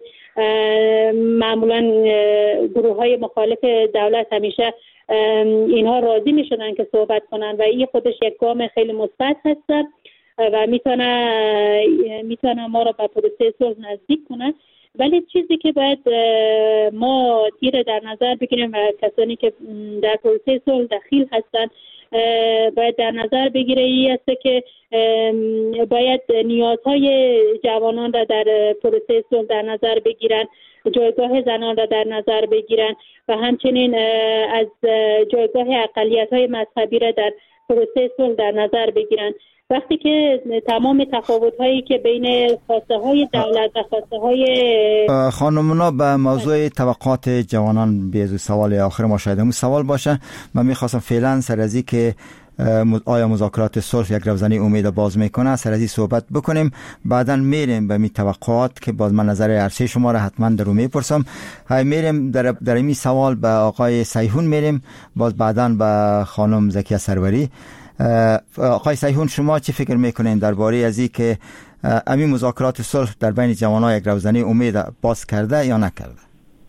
معمولا گروه های مخالف دولت همیشه اینها راضی میشدن که صحبت کنن و این خودش یک گام خیلی مثبت هست و میتونه میتونه ما را به پروسه صلح نزدیک کنه. ولی چیزی که باید ما تیر در نظر بگیریم و کسانی که در پروسه صلح دخیل هستن باید در نظر بگیره این است که باید نیازهای جوانان را در پروسه صلح در نظر بگیرن، جایگاه زنان را در نظر بگیرن و همچنین از جایگاه اقلیت‌های مذهبی را در پروسه صلح در نظر بگیرن. وقتی که تمام تفاوت‌هایی که بین خواسته‌های دولت و خواسته‌های خانمونا به موضوع توقعات جوانان بیازو سوال آخر ما شاید همون سوال باشه. من می‌خواستم فعلا سر از این که آیا مذاکرات صلح یک روزنی امید باز میکنه سر از این صحبت بکنیم، بعداً میریم به می توقعات که باز من نظر عرصه شما را حتما در رو میپرسم. های میریم در در این سوال به آقای سیحون میریم، باز بعداً به خانم زکیه سروری. آقای سیحون، شما چی فکر میکنین درباره از این که همین مذاکرات صلح در بین جوانان یک روزنی امید باز کرده یا نکرده؟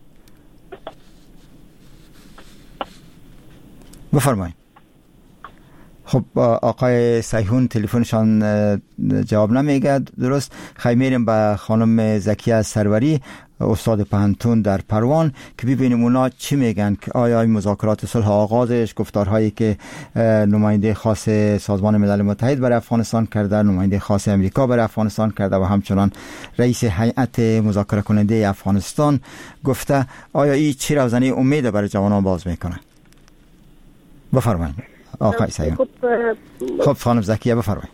بفرمایید. خب آقای سیحون تلفنشان جواب نمیگه، درست. خیلی میریم به خانم زکیه سروری، استاد پهنتون در پروان، که ببینیم اونا چی میگن که آیا این مذاکرات صلح آغازش، گفتارهایی که نماینده خاص سازمان ملل متحد برای افغانستان کرده، نماینده خاص امریکا برای افغانستان کرده و همچنان رئیس هیئت مذاکره کننده افغانستان گفته، آیا این چی روزنی امید برای جوانان باز میکنه؟ بفرمایید آقای سیحون. خب خانم زکیه بفرمایید.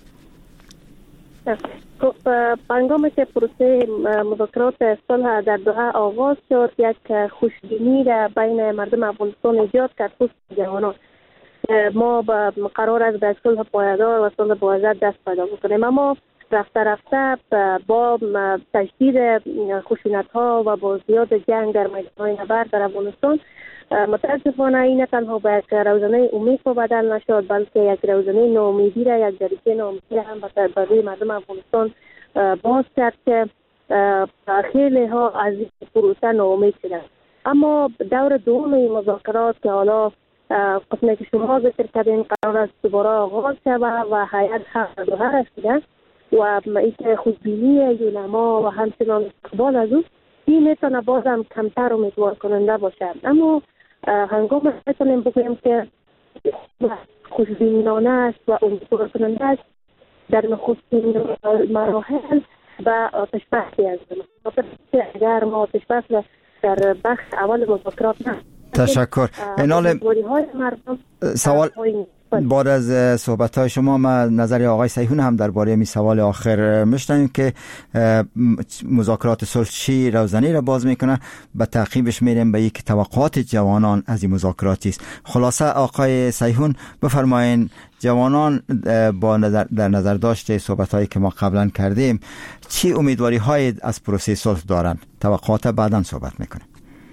خب هنگامی که پروسه مذاکرات صلح در دوحه آغاز شد، یک خوشبینی را بین مردم افغانستان ایجاد کرد، خصوصا جوانان. ما قرار است به صلح پایدار و صلح باوجد دست پیدا بکنیم، اما رفته رفته با تشدید خشونت‌ها و با زیاد جنگ در میدان‌های نبرد در افغانستان، متاسفانه این تنها به یک روزنه امید بدل نشد، بلکه یک روزنه ناامیدی را، یک دریچه ناامیدی را هم برای مردم افغانستان باز کرد که خیلی ها از این پروسه ناامید شدند. اما دور دوم مذاکرات که حالا قسمی که شما ذکر کردین قرار است دوباره آغاز شود و هیئت هم دوحه رسیده و این خوشبینی یونما و همچنان استقبال از او، این میتونه بازم کمتر امیدوار کننده باشه. اما هنگام میتونیم بگوییم که خوشبینانه است و امیدوار کننده است در نخستین مراحل به آتش بسی است. اگر ما آتش بس در بخش اول مذاکرات نه. تشکر. اینال سوال بعد از صحبت‌های شما ما نظر آقای سیحون هم درباره می سوال آخر میشنویم که مذاکرات صلح چی روزنه را باز میکنه، به تعقیبش میریم به یک توقعات جوانان از این مذاکراتی است. خلاصه آقای سیحون بفرمایین، جوانان با نظر در نظر داشته صحبت‌هایی که ما قبلا کردیم چی امیدواری های از پروسه صلح دارن؟ توقعات بعداً صحبت میکنیم.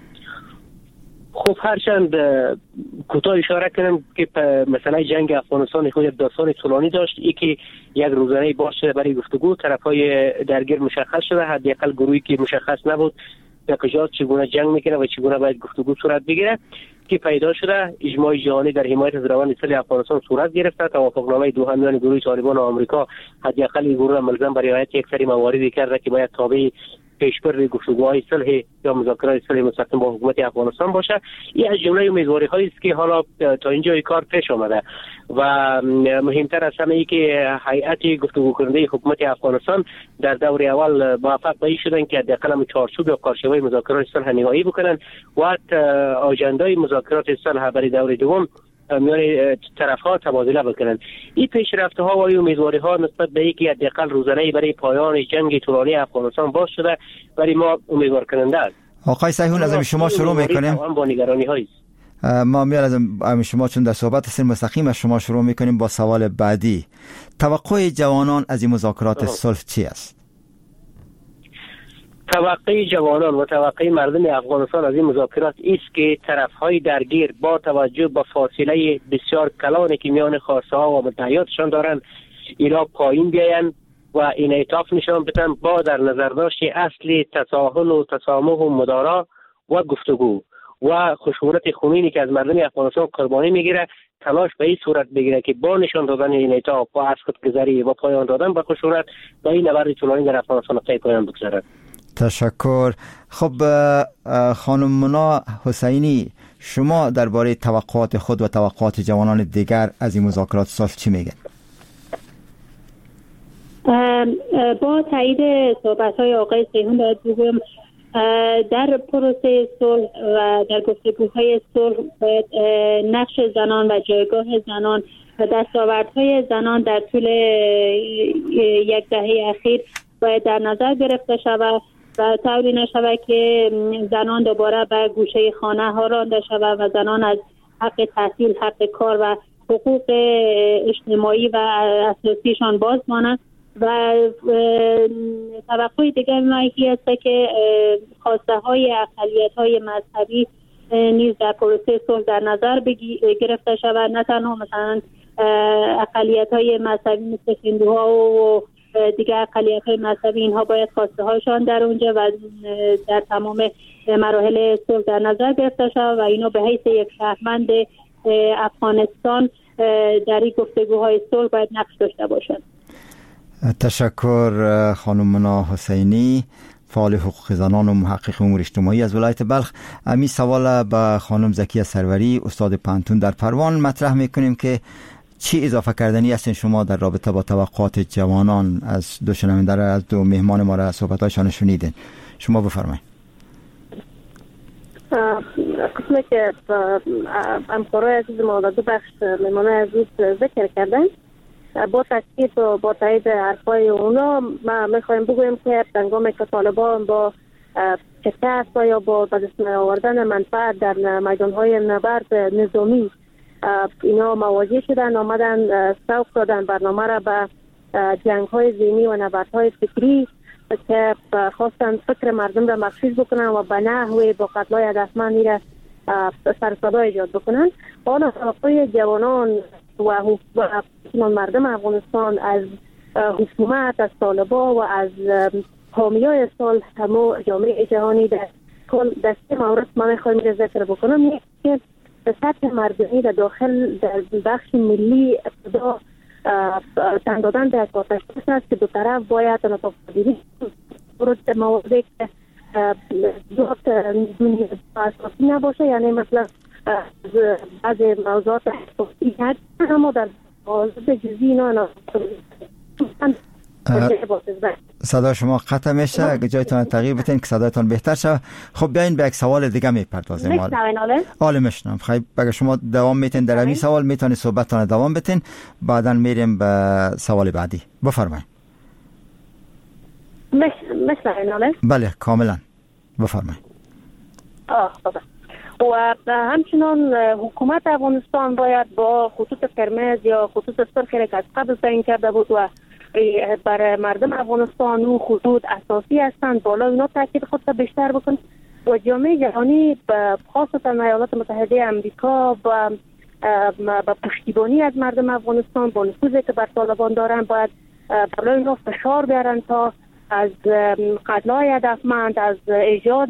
خب هرچند کوتاه اشاره کنم که مثلا جنگ افغانستان خود داستان طولانی داشت، یکی یک روزانه باز شده برای گفتگو، طرفای درگیر مشخص شده، حداقل گروهی که مشخص نبود به کجا چگونه جنگ میکنه و چگونه باید گفتگو صورت بگیره که پیدا شده. اجماع جهانی در حمایت از روند صلح افغانستان صورت گرفته. توافقنامه دو میان گروه طالبان و آمریکا حداقل این گروه ملزم به رعایت یک سری مواردی کرده که باید تابع پیشبرد گفتگوهای صلح یا مذاکرات صلح مستقیم با حکومت افغانستان باشه. این از جمله امیدواری‌هایی است که حالا تا اینجای کار پیش آمده و مهمتر از همه ای که هیئت گفتگو کننده حکومت افغانستان در دور اول موفق به این شدن که حداقل هم چارچوب یا کارشوی مذاکرات صلح نهایی بکنن و آژاندای مذاکرات صلح برای دور دوم میان طرف‌ها تبادله بکنن. این پیشرفت‌ها و امیدواری‌ها نسبت به اینکه حداقل روزانه برای پایان جنگ طولانی افغانستان باز شده برای ما امیدوار کننده است. آقای سیحون از شما شروع می‌کنیم. با نگرانی‌هایی ما میاد از شما چون در صحبت هستیم مستقیم از شما شروع می‌کنیم با سوال بعدی. توقع جوانان از این مذاکرات صلح چی است؟ توقع جوانان و توقع مردم افغانستان از این مذاکرات است که طرف‌های درگیر با توجه به فاصله بسیار کلانی که میان خواسته‌ها و مدعیاتشان دارند اینا پایین بیاین و انعطاف نشان بدن با در نظر داشت اصل تساهل و تسامح و مدارا و گفتگو و خشونت خونینی که از مردم افغانستان قربانی میگیره تلاش به این صورت بگیره که با نشان دادن انعطاف و از خودگذری و پایان دادن به خشونت با این نبرد طولانی در افغانستان پی پایان بگذارد. تشکر. خب خانم منا حسینی، شما درباره توقعات خود و توقعات جوانان دیگر از این مذاکرات صلح چی میگن؟ با تایید صحبت‌های آقای سیحون باید بگم در پروسه صلح و در گفتگوهای صلح باید نقش زنان و جایگاه زنان و دستاوردهای زنان در طول یک دهه اخیر باید در نظر گرفته شود و طوری نشود که زنان دوباره به گوشه خانه ها رانده شود و زنان از حق تحصیل، حق کار و حقوق اجتماعی و اساسیشان باز مانند. و توقع دیگر مایهی است که خواسته های اقلیت های مذهبی نیز در پروسه صلح در نظر گرفته شود، نه تنها مثلا اقلیت های مذهبی مثل هندوها و دیگر اقلیت های مذهبی، اینها باید خواسته هاشان در اونجا و در تمام مراحل صلح در نظر گرفته شود و اینا به حیث یک شهروند افغانستان در این گفتگوهای صلح باید نقش داشته باشند. تشکر خانم منا حسینی، فعال حقوق زنان و محقق امور اجتماعی از ولایت بلخ. امی سوال به خانم زکیه سروری، استاد پانتون در پروان مطرح میکنیم که چی اضافه کردنی هستین شما در رابطه با توقعات جوانان؟ از دو شنونده را، از دو مهمان ما را صحبت‌هایشان شنیدین، شما بفرمایید. قسمه که همکارای عزیز ما در دو بخش مهمانای عزیز ذکر کردن، با تاکید و با تایید حرفای اونا ما میخوایم بگویم که هنگامی که طالبان با شکست یا با دست آوردن منفعت در میدانهای نبرد نظامی اینا مواجه شدن، آمدن سوق دادن برنامه را به جنگ‌های ذهنی و نبردهای فکری که خواستن فکر مردم را مخشوش بکنن و به نحوی با قتل‌های هدفمندی را سرصدا ایجاد بکنن. حالا توقع جوانان و مردم افغانستان از حکومت، از طالبان و از حامیای صلح همو جامعه جهانی در کل دسته مورد ما میخوایم ذکر بکنم. یک که سطح مردمی در داخل در بخش ملی ابتدا تن دادن در کارتش است که دو طرف باید نتافدیری برد مواردی که دوت دنیا اساسی نباشه، یعنی مثلا از موضوعات اساسی هست اما در موضوع جزئی اینا صدا شما قطع میشه، اگه جایتان تغییر بدین که صدایتان بهتر شه. خب بیاین به یک سوال دیگه میپردازیم. میشنوین حالا؟ حالا میشنم. خب اگه شما دوام میتین در این سوال میتونید صحبتتان دوام بدین، بعداً میریم به سوال بعدی. بفرمایید. مش میشنوین حالا؟ بله کاملا بفرمایید. آه خب. و همچنان حکومت افغانستان باید با خطوط قرمز یا خطوط سرخی که از قبل تعیین کرده بود و برای مردم افغانستان و خطوط اساسی هستند، بالا اینا تاکید خود را بیشتر بکن و جامعه جهانی خاصتا ایالات متحده امریکا با با پشتیبانی از مردم افغانستان با نفوذی که بر طالبان دارن باید بالا اینا فشار بیارن تا از قتل‌های هدفمند، از ایجاد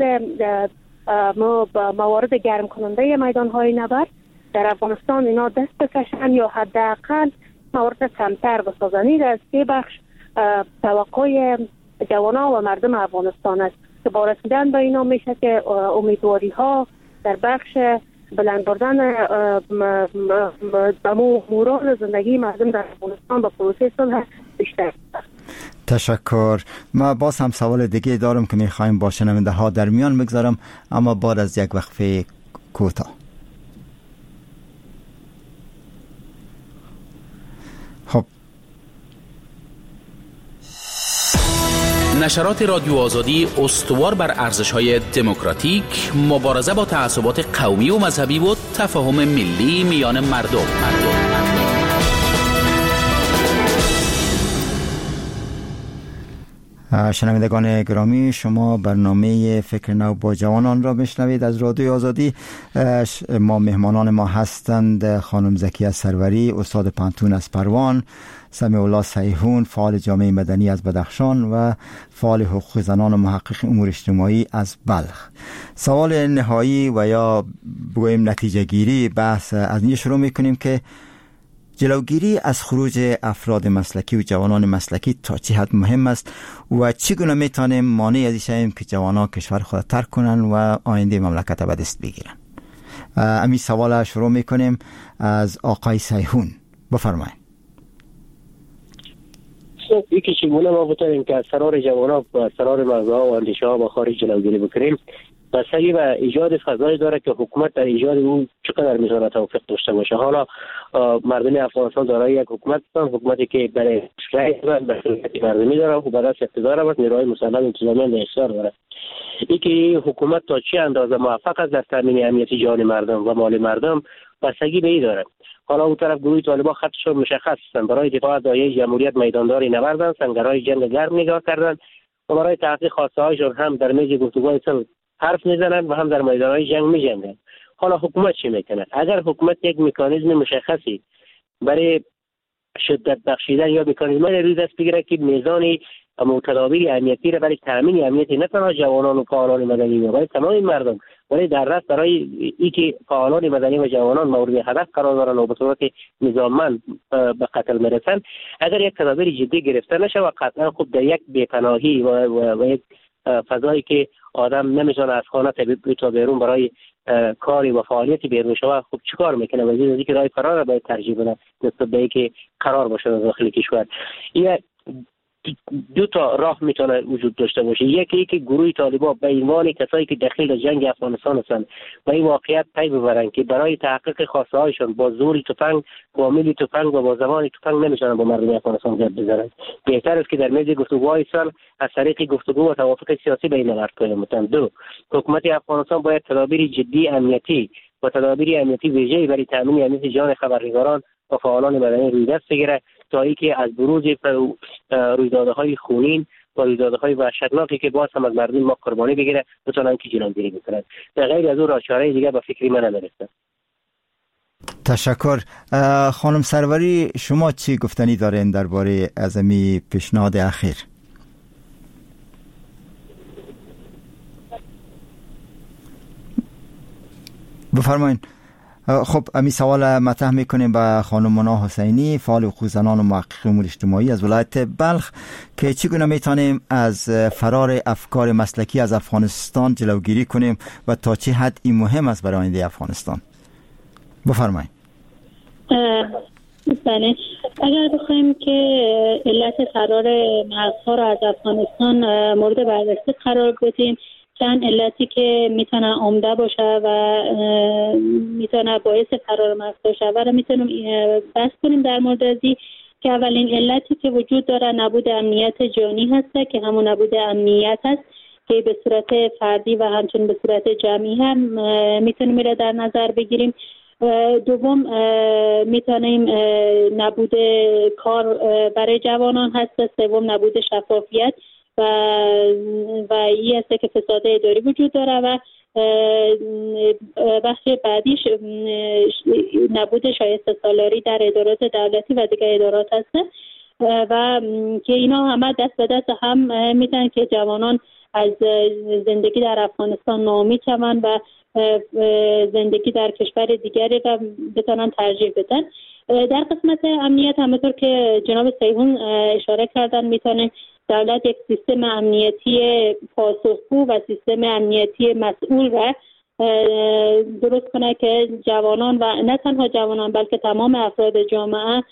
موارد گرم کننده میدان‌های نبرد در افغانستان اینا دست بکشن یا حداقل موارد کمتر بسازن. از سه بخش توقع جوانان و مردم افغانستان است که با رسیدن به اینا میشه که امیدواری ها در بخش بلند بردن مورال زندگی مردم در افغانستان با پروسه صلح بیشتر. تشکر. ما باز هم سوال دیگه دارم که میخوایم با شنونده ها در میان بگذارم، اما بعد از یک وقفه کوتاه. خب نشرات رادیو آزادی استوار بر ارزش‌های دموکراتیک، مبارزه با تعصبات قومی و مذهبی و تفاهم ملی میان مردم. مردم. شنوندگان گرامی، شما برنامه فکر نو با جوانان را میشنوید از رادیو آزادی. ما مهمانان ما هستند خانم زکیه سروری، استاد پانتون از پروان، سمیع الله سیحون، فعال جامعه مدنی از بدخشان و فعال حقوق زنان و محقق امور اجتماعی از بلخ. سوال نهایی و یا بگویم نتیجه گیری بحث از این شروع میکنیم که جلوگیری از خروج افراد مسلکی و جوانان مسلکی تا چه حد مهم است و چگونه میتونیم مانع از این شویم که جوانان کشور خود ترک کنن و آینده مملکت به دست بگیرن. امی سوال شروع میکنیم از آقای سیحون. بفرمایید. یکی چگونه ما بتونیم که از فرار جوانان و از فرار مغزها و اندیشه ها با خارج جلوگیری بکنیم؟ مسئله و ایجاد فضایی داره که حکومت در ایجاد اون چقدر میتونه توفیق داشته باشه. حالا مردم افغانستان دارای یک حکومت هستند، حکومتی که برای رای و مسئولیت مردمی داره و بعد از اقتدار هم نیروهای مسلح انتظامی احصار داره. اینکه حکومت تا چه اندازه موفق است در تامین امنیت جان مردم و مال مردم بستگی به این داره. حالا اون طرف گروه طالبان خطشون مشخص هستند، برای دفاع از دایره جمهوریت میدانداری نبردن، سنگرهای جنگ گرم نگاه کردن و برای تحقیق خواسته هایشون هم در میز گفتگوهای صلح حرف میزنن و هم در میدانهای جنگ میجنگن. حالا حکومت چی میکنه؟ اگر حکومت یک مکانیزم مشخصی برای شدت بخشیدن یا مکانیزمی روی دست بگیره که میزان تدابیر امنیتی را برای تامین امنیت نه تنها جوانان و فعالان مدنی بلکه تمام مردم، ولی در رأس برای اینکه فعالان مدنی و جوانان مورد هدف قرار دارن و به صورت نظاممند به قتل میرسن، اگر یک تدابیر جدی گرفته نشه و قطعا خب در یک بی‌پناهی و, و, و یک فضایی که آدم نمیتونه از خانه تا بیرون برای کاری و فعالیتی بیرون شود، خب چیکار میکنه؟ وزیر از اینکه راه فرار را باید ترجیح بده نسبت به اینکه قرار باشه در داخل کشور. این دو تا راه میتونه وجود داشته باشه. یکی اینکه گروه طالبان به عنوان کسایی که داخل جنگ افغانستان هستند و این واقعیت پی ببرن که برای تحقیق خواسته هایشون با زور تفنگ، با میل تفنگ و با زمان تفنگ نمیتونن با مردم افغانستان گپ بزنن. بهتر است که در میز گفتگوهای صلح از طریق گفتگو و توافق سیاسی بین مردم کنند. دو، حکومت افغانستان باید تدابیر جدی امنیتی و تدابیر امنیتی ویژه‌ای برای تامین امنیت جان خبرنگاران و فعالان مدنی روی دست بگیره تا اینکه از بروز رویدادهای خونین و رویدادهای وحشتناکی که باز هم از مردم ما قربانی بگیره بتونن که جلوگیری بکنن. در غیر از اون راه چاره دیگه به فکری من نمیرسه. تشکر. خانم سروری، شما چی گفتنی دارین درباره از این پیشنهاد اخیر؟ بفرمایید. خب امی سوال مطرح میکنیم به خانم منا حسینی، فعال حقوق زنان و محقق امور اجتماعی از ولایت بلخ، که چگونه میتونیم از فرار افکار مسلکی از افغانستان جلوگیری کنیم و تا چه حد این مهم است برای آینده افغانستان. بفرمایید. بله، اگر بخوایم که علت فرار مغزها را از افغانستان مورد بررسی قرار بدیم، چند علتی که میتونه عمده باشه و میتونه باعث فرار مغزها شود و میتونیم بحث کنیم در مورد ازی که اولین علتی که وجود داره نبود امنیت جانی هست که همون نبود امنیت هست که به صورت فردی و همچنین به صورت جمعی هم میتونیم میره در نظر بگیریم. دوم میتونیم نبود کار برای جوانان هست. سوم نبود شفافیت و و این است که فساد اداری وجود داره و بخش بعدیش نبود شایسته سالاری در ادارات دولتی و دیگر ادارات هست و که اینا همه دست به دست هم میتونن که جوانان از زندگی در افغانستان ناامید شوند و زندگی در کشور دیگری را بتونن ترجیح بدن. در قسمت امنیت همونطور که جناب سیهون اشاره کردن میتونه دولت یک سیستم امنیتی پاسخگو و سیستم امنیتی مسئول را درست کنه که جوانان و نه تنها جوانان بلکه تمام افراد جامعه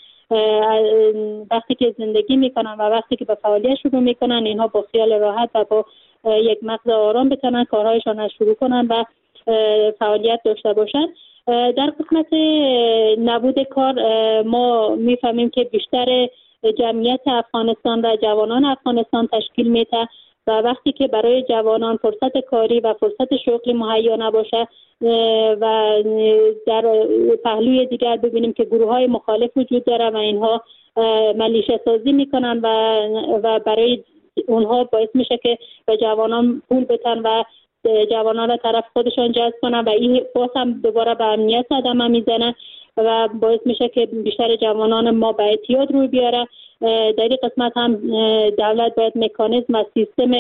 وقتی که زندگی میکنن و وقتی که به فعالیت شروع میکنن اینها با خیال راحت و با یک مغز آرام بتونن کارهایشان را شروع کنن و فعالیت داشته باشن. در قسمت نبود کار ما میفهمیم که بیشتر جمعیت افغانستان و جوانان افغانستان تشکیل میده و وقتی که برای جوانان فرصت کاری و فرصت شغلی مهیا نباشه و در پهلوی دیگر ببینیم که گروه های مخالف وجود داره و اینها ملیشه سازی میکنن و و برای اونها باعث میشه که به جوانان پول بدن و جوانان را طرف خودشان جذب کنن و این باز هم دوباره به امنیت صدمه میزنه و باعث میشه که بیشتر جوانان ما به اعتیاد روی بیاره. در این قسمت هم دولت باید مکانیزم و سیستم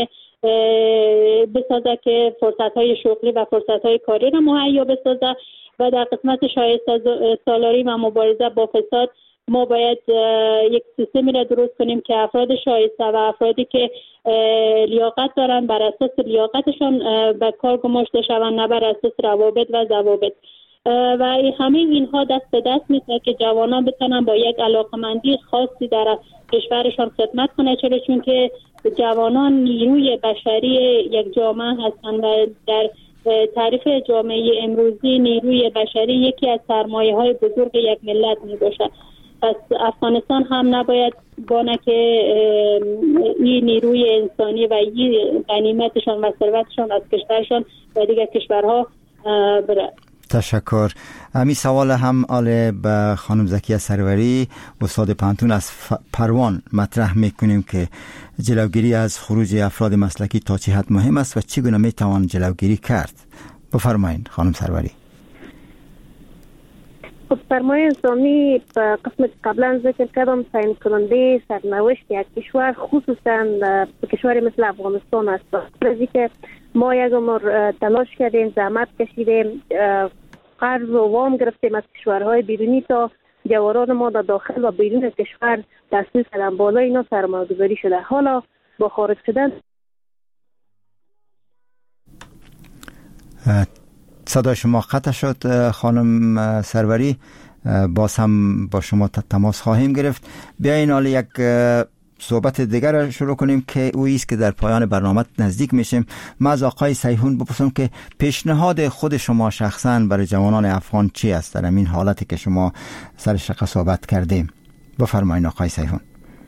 بسازه که فرصت‌های شغلی و فرصت‌های کاری را مهیا بسازه و در قسمت شایسته سالاری و مبارزه با فساد ما باید یک سیستمی را درست کنیم که افراد شایسته و افرادی که لیاقت دارن بر اساس لیاقتشان به کار گماشته شوند، نه بر اساس روابط و ضوابط. و همه اینها دست به دست میشه که جوانان بتونن با یک علاقمندی خاصی در کشورشان خدمت کنه، چرا چون که جوانان نیروی بشری یک جامعه هستند و در تعریف جامعه امروزی نیروی بشری یکی از سرمایه‌های بزرگ یک ملت میباشه. پس افغانستان هم نباید بانه که این نیروی انسانی و این غنیمتشان و ثروتشان از کشورشان و دیگر کشورها بره. تشکر. امی سوال هم آله به خانم زکیه سروری استاد پانتون از پروان مطرح میکنیم که جلوگیری از خروج افراد مسلکی تا چه حد مهم است و چگونه میتوان جلوگیری کرد. بفرمایید خانم سروری. خب سرمایه انسانی به قسمت قبلا ذکر کردم تعیین کننده سرنوشت یک کشور خصوصا کشوری مثل افغانستان است. از اینکه ما یک عمر تلاش کردیم، زحمت کشیدیم، قرض و وام گرفتیم از کشورهای بیرونی تا جوانان ما در داخل و بیرون کشور تحصیل کردن. بالا اینا سرمایه‌گذاری شده. حالا با خارج شدن صدای شما قطع شد خانم سروری، باز هم با شما تماس خواهیم گرفت. بیاین حالا یک صحبت دیگر را شروع کنیم که او است که در پایان برنامه نزدیک میشیم. من از آقای سیهون بپرسم که پیشنهاد خود شما شخصا برای جوانان افغان چی است در این حالتی که شما سر شقه صحبت کردیم؟ بفرمایید آقای سیهون.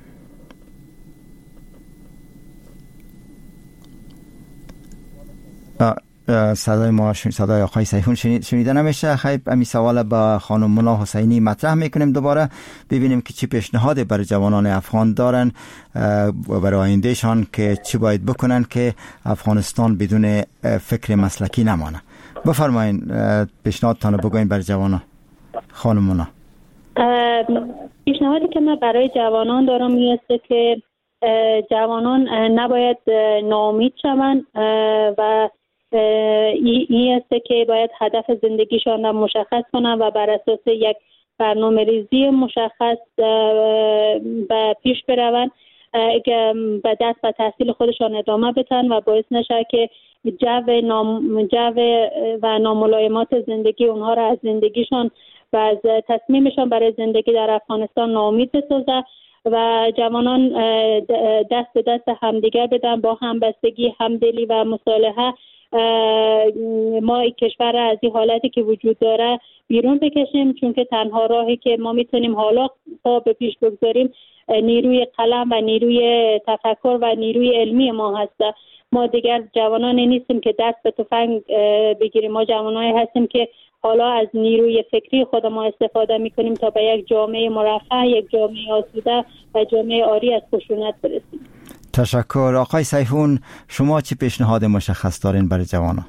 صدای ما صدای آقای سیهون شنیده نمیشه. خیلی امی سوال با خانم ملا حسینی مطرح میکنیم دوباره ببینیم که چی پیشنهاد برای جوانان افغان دارن برای آیندهشان که چی باید بکنن که افغانستان بدون فکر مسلکی نمانه. بفرمایید پیشنهادتان رو بگوین برای جوانان خانم ملا. پیشنهادی که من برای جوانان دارم این است که جوانان نباید ناامید شوند و این است که باید هدف زندگیشان را مشخص کنن و بر اساس یک برنامه ریزی مشخص به پیش بروند، به دست و تحصیل خودشان ادامه بدن و باعث نشه که جو نام جو و ناملایمات زندگی اونها را از زندگیشان و از تصمیمشان برای زندگی در افغانستان ناامید بسازه و جوانان دست به دست همدیگر بدن، با همبستگی، همدلی و مصالحه ما کشور از این حالتی که وجود داره بیرون بکشیم، چون که تنها راهی که ما میتونیم حالا پا به پیش بگذاریم نیروی قلم و نیروی تفکر و نیروی علمی ما هست. ما دیگر جوانانی نیستیم که دست به تفنگ بگیریم، ما جوانانی هستیم که حالا از نیروی فکری خود ما استفاده میکنیم تا به یک جامعه مرفه، یک جامعه آسوده و جامعه عاری از خشونت برسیم. تشکر. آقای سیفون، شما چه پیشنهاد مشخص دارین برای جوانان؟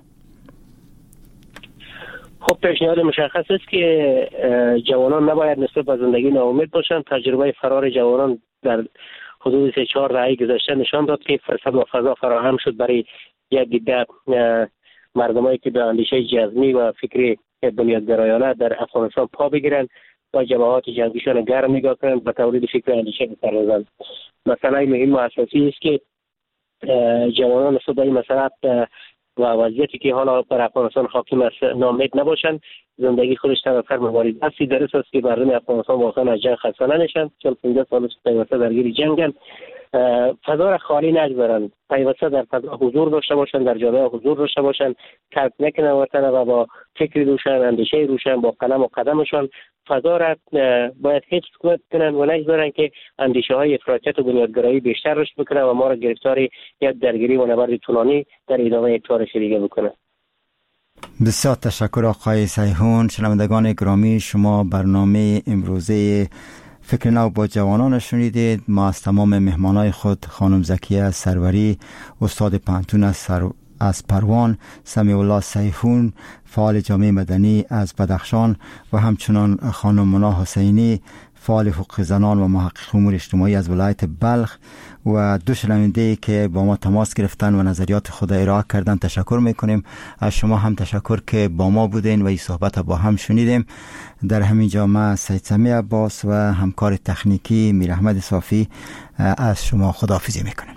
خب پیشنهاد مشخص است که جوانان نباید نسبت به زندگی ناامید باشند. تجربه فرار جوانان در حدود سه چهار دهه گذشته نشان داد که فرصت و فضا فراهم شد برای یک دیده مردمایی که به اندیشه جزمی و فکری بنیادگرایانه در افغانستان پا بگیرند و جماعات جنگیشان گرم نگاه کنند و تولید فکر اندیشه بپردازند. مسئله مهم و اساسی است که جوانان نسبت به این مسئله و وضعیتی که حالا بر افغانستان حاکم است ناامید نباشند. زندگی خودش طرفدار مبارزه است. درست است که مردم افغانستان واقعا از جنگ خسته نشن، چون پانزده سال پیوسته درگیر جنگن. فضا را خالی نگذارند، پیوسته در فضا حضور داشته باشند، در جامعه حضور داشته باشند، ترک نکنند وطن و با فکری روشن، اندیشه روشن، با قلم و قدمشان فضا را باید حفظ کنند و نگذارند که اندیشه های افراطیت و بنیادگرایی بیشتر رشد بکنند و ما را گرفتار یک درگیری و نبرد طولانی در ادامه یک تاریخ دیگه بکنند. بسیار تشکر آقای سیحون. شنوندگان گرامی، شما برنامه امروزه فکر نو با جوانان شنیدید. ما از تمام مهمانای خود خانم زکیه سروری، استاد پانتون از, سر... از پروان، سمیع الله سیحون فعال جامعه مدنی از بدخشان و همچنان خانم منا حسینی فعال حقوق زنان و محقق امور اجتماعی از ولایت بلخ و دو شنونده که با ما تماس گرفتن و نظریات خود ارائه کردن تشکر میکنیم. از شما هم تشکر که با ما بودین و این صحبت با هم شنیدیم. در همین جا من سید سمیع عباس و همکار تکنیکی میر احمد صافی از شما خداحافظی میکنیم.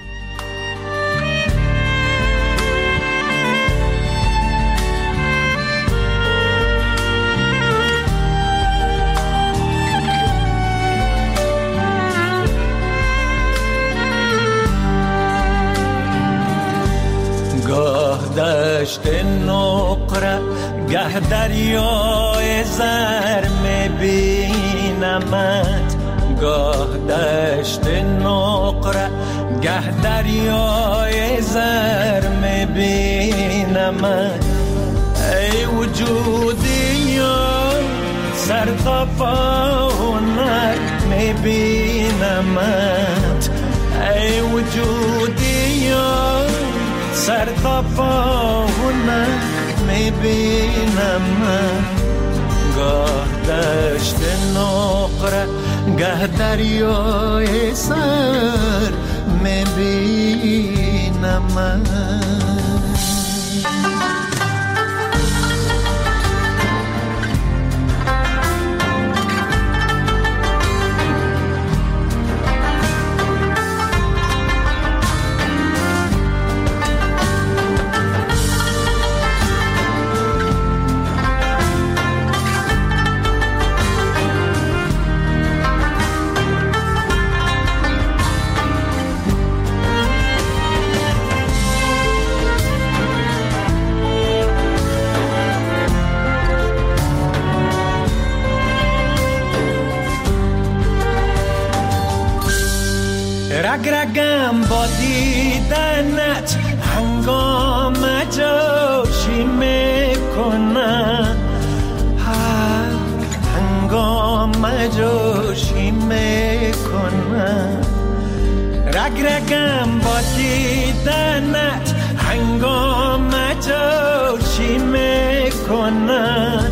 دشت نقره گه دریای زر میبینمت، گاه دشت نقره گه دریای زر میبینمت. ای وجودی یا سر تا پا هنر میبینمت، ای وجودی یا سر تا پا هنر میبینم من. گاه دشت نقره گه دریای سر میبینم من. رگ رگم با دیدنت هنگام جوشی میکنم، هنگام جوشی میکنم. رگ رگم با دیدنت هنگام جوشی میکنم،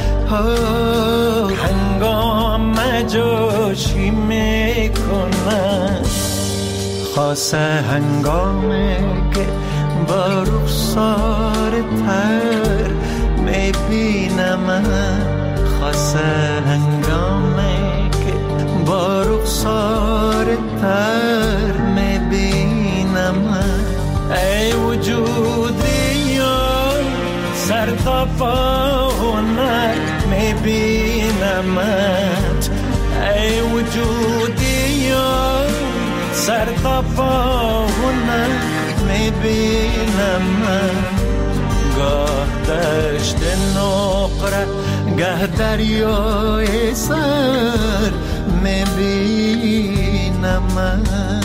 هنگام جوشی میکنم. خاصه هنگامی که با رخسار تر میبینم، خاصه هنگامی که با رخسار تر میبینم. ای وجودی یا سر تا پا هنر میبینم، میبینمت ای وجودی یار سر تا پاونه میبینمت گاه دشت نقره گه دریای سر میبینمت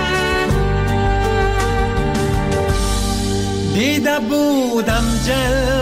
دیده بودم جل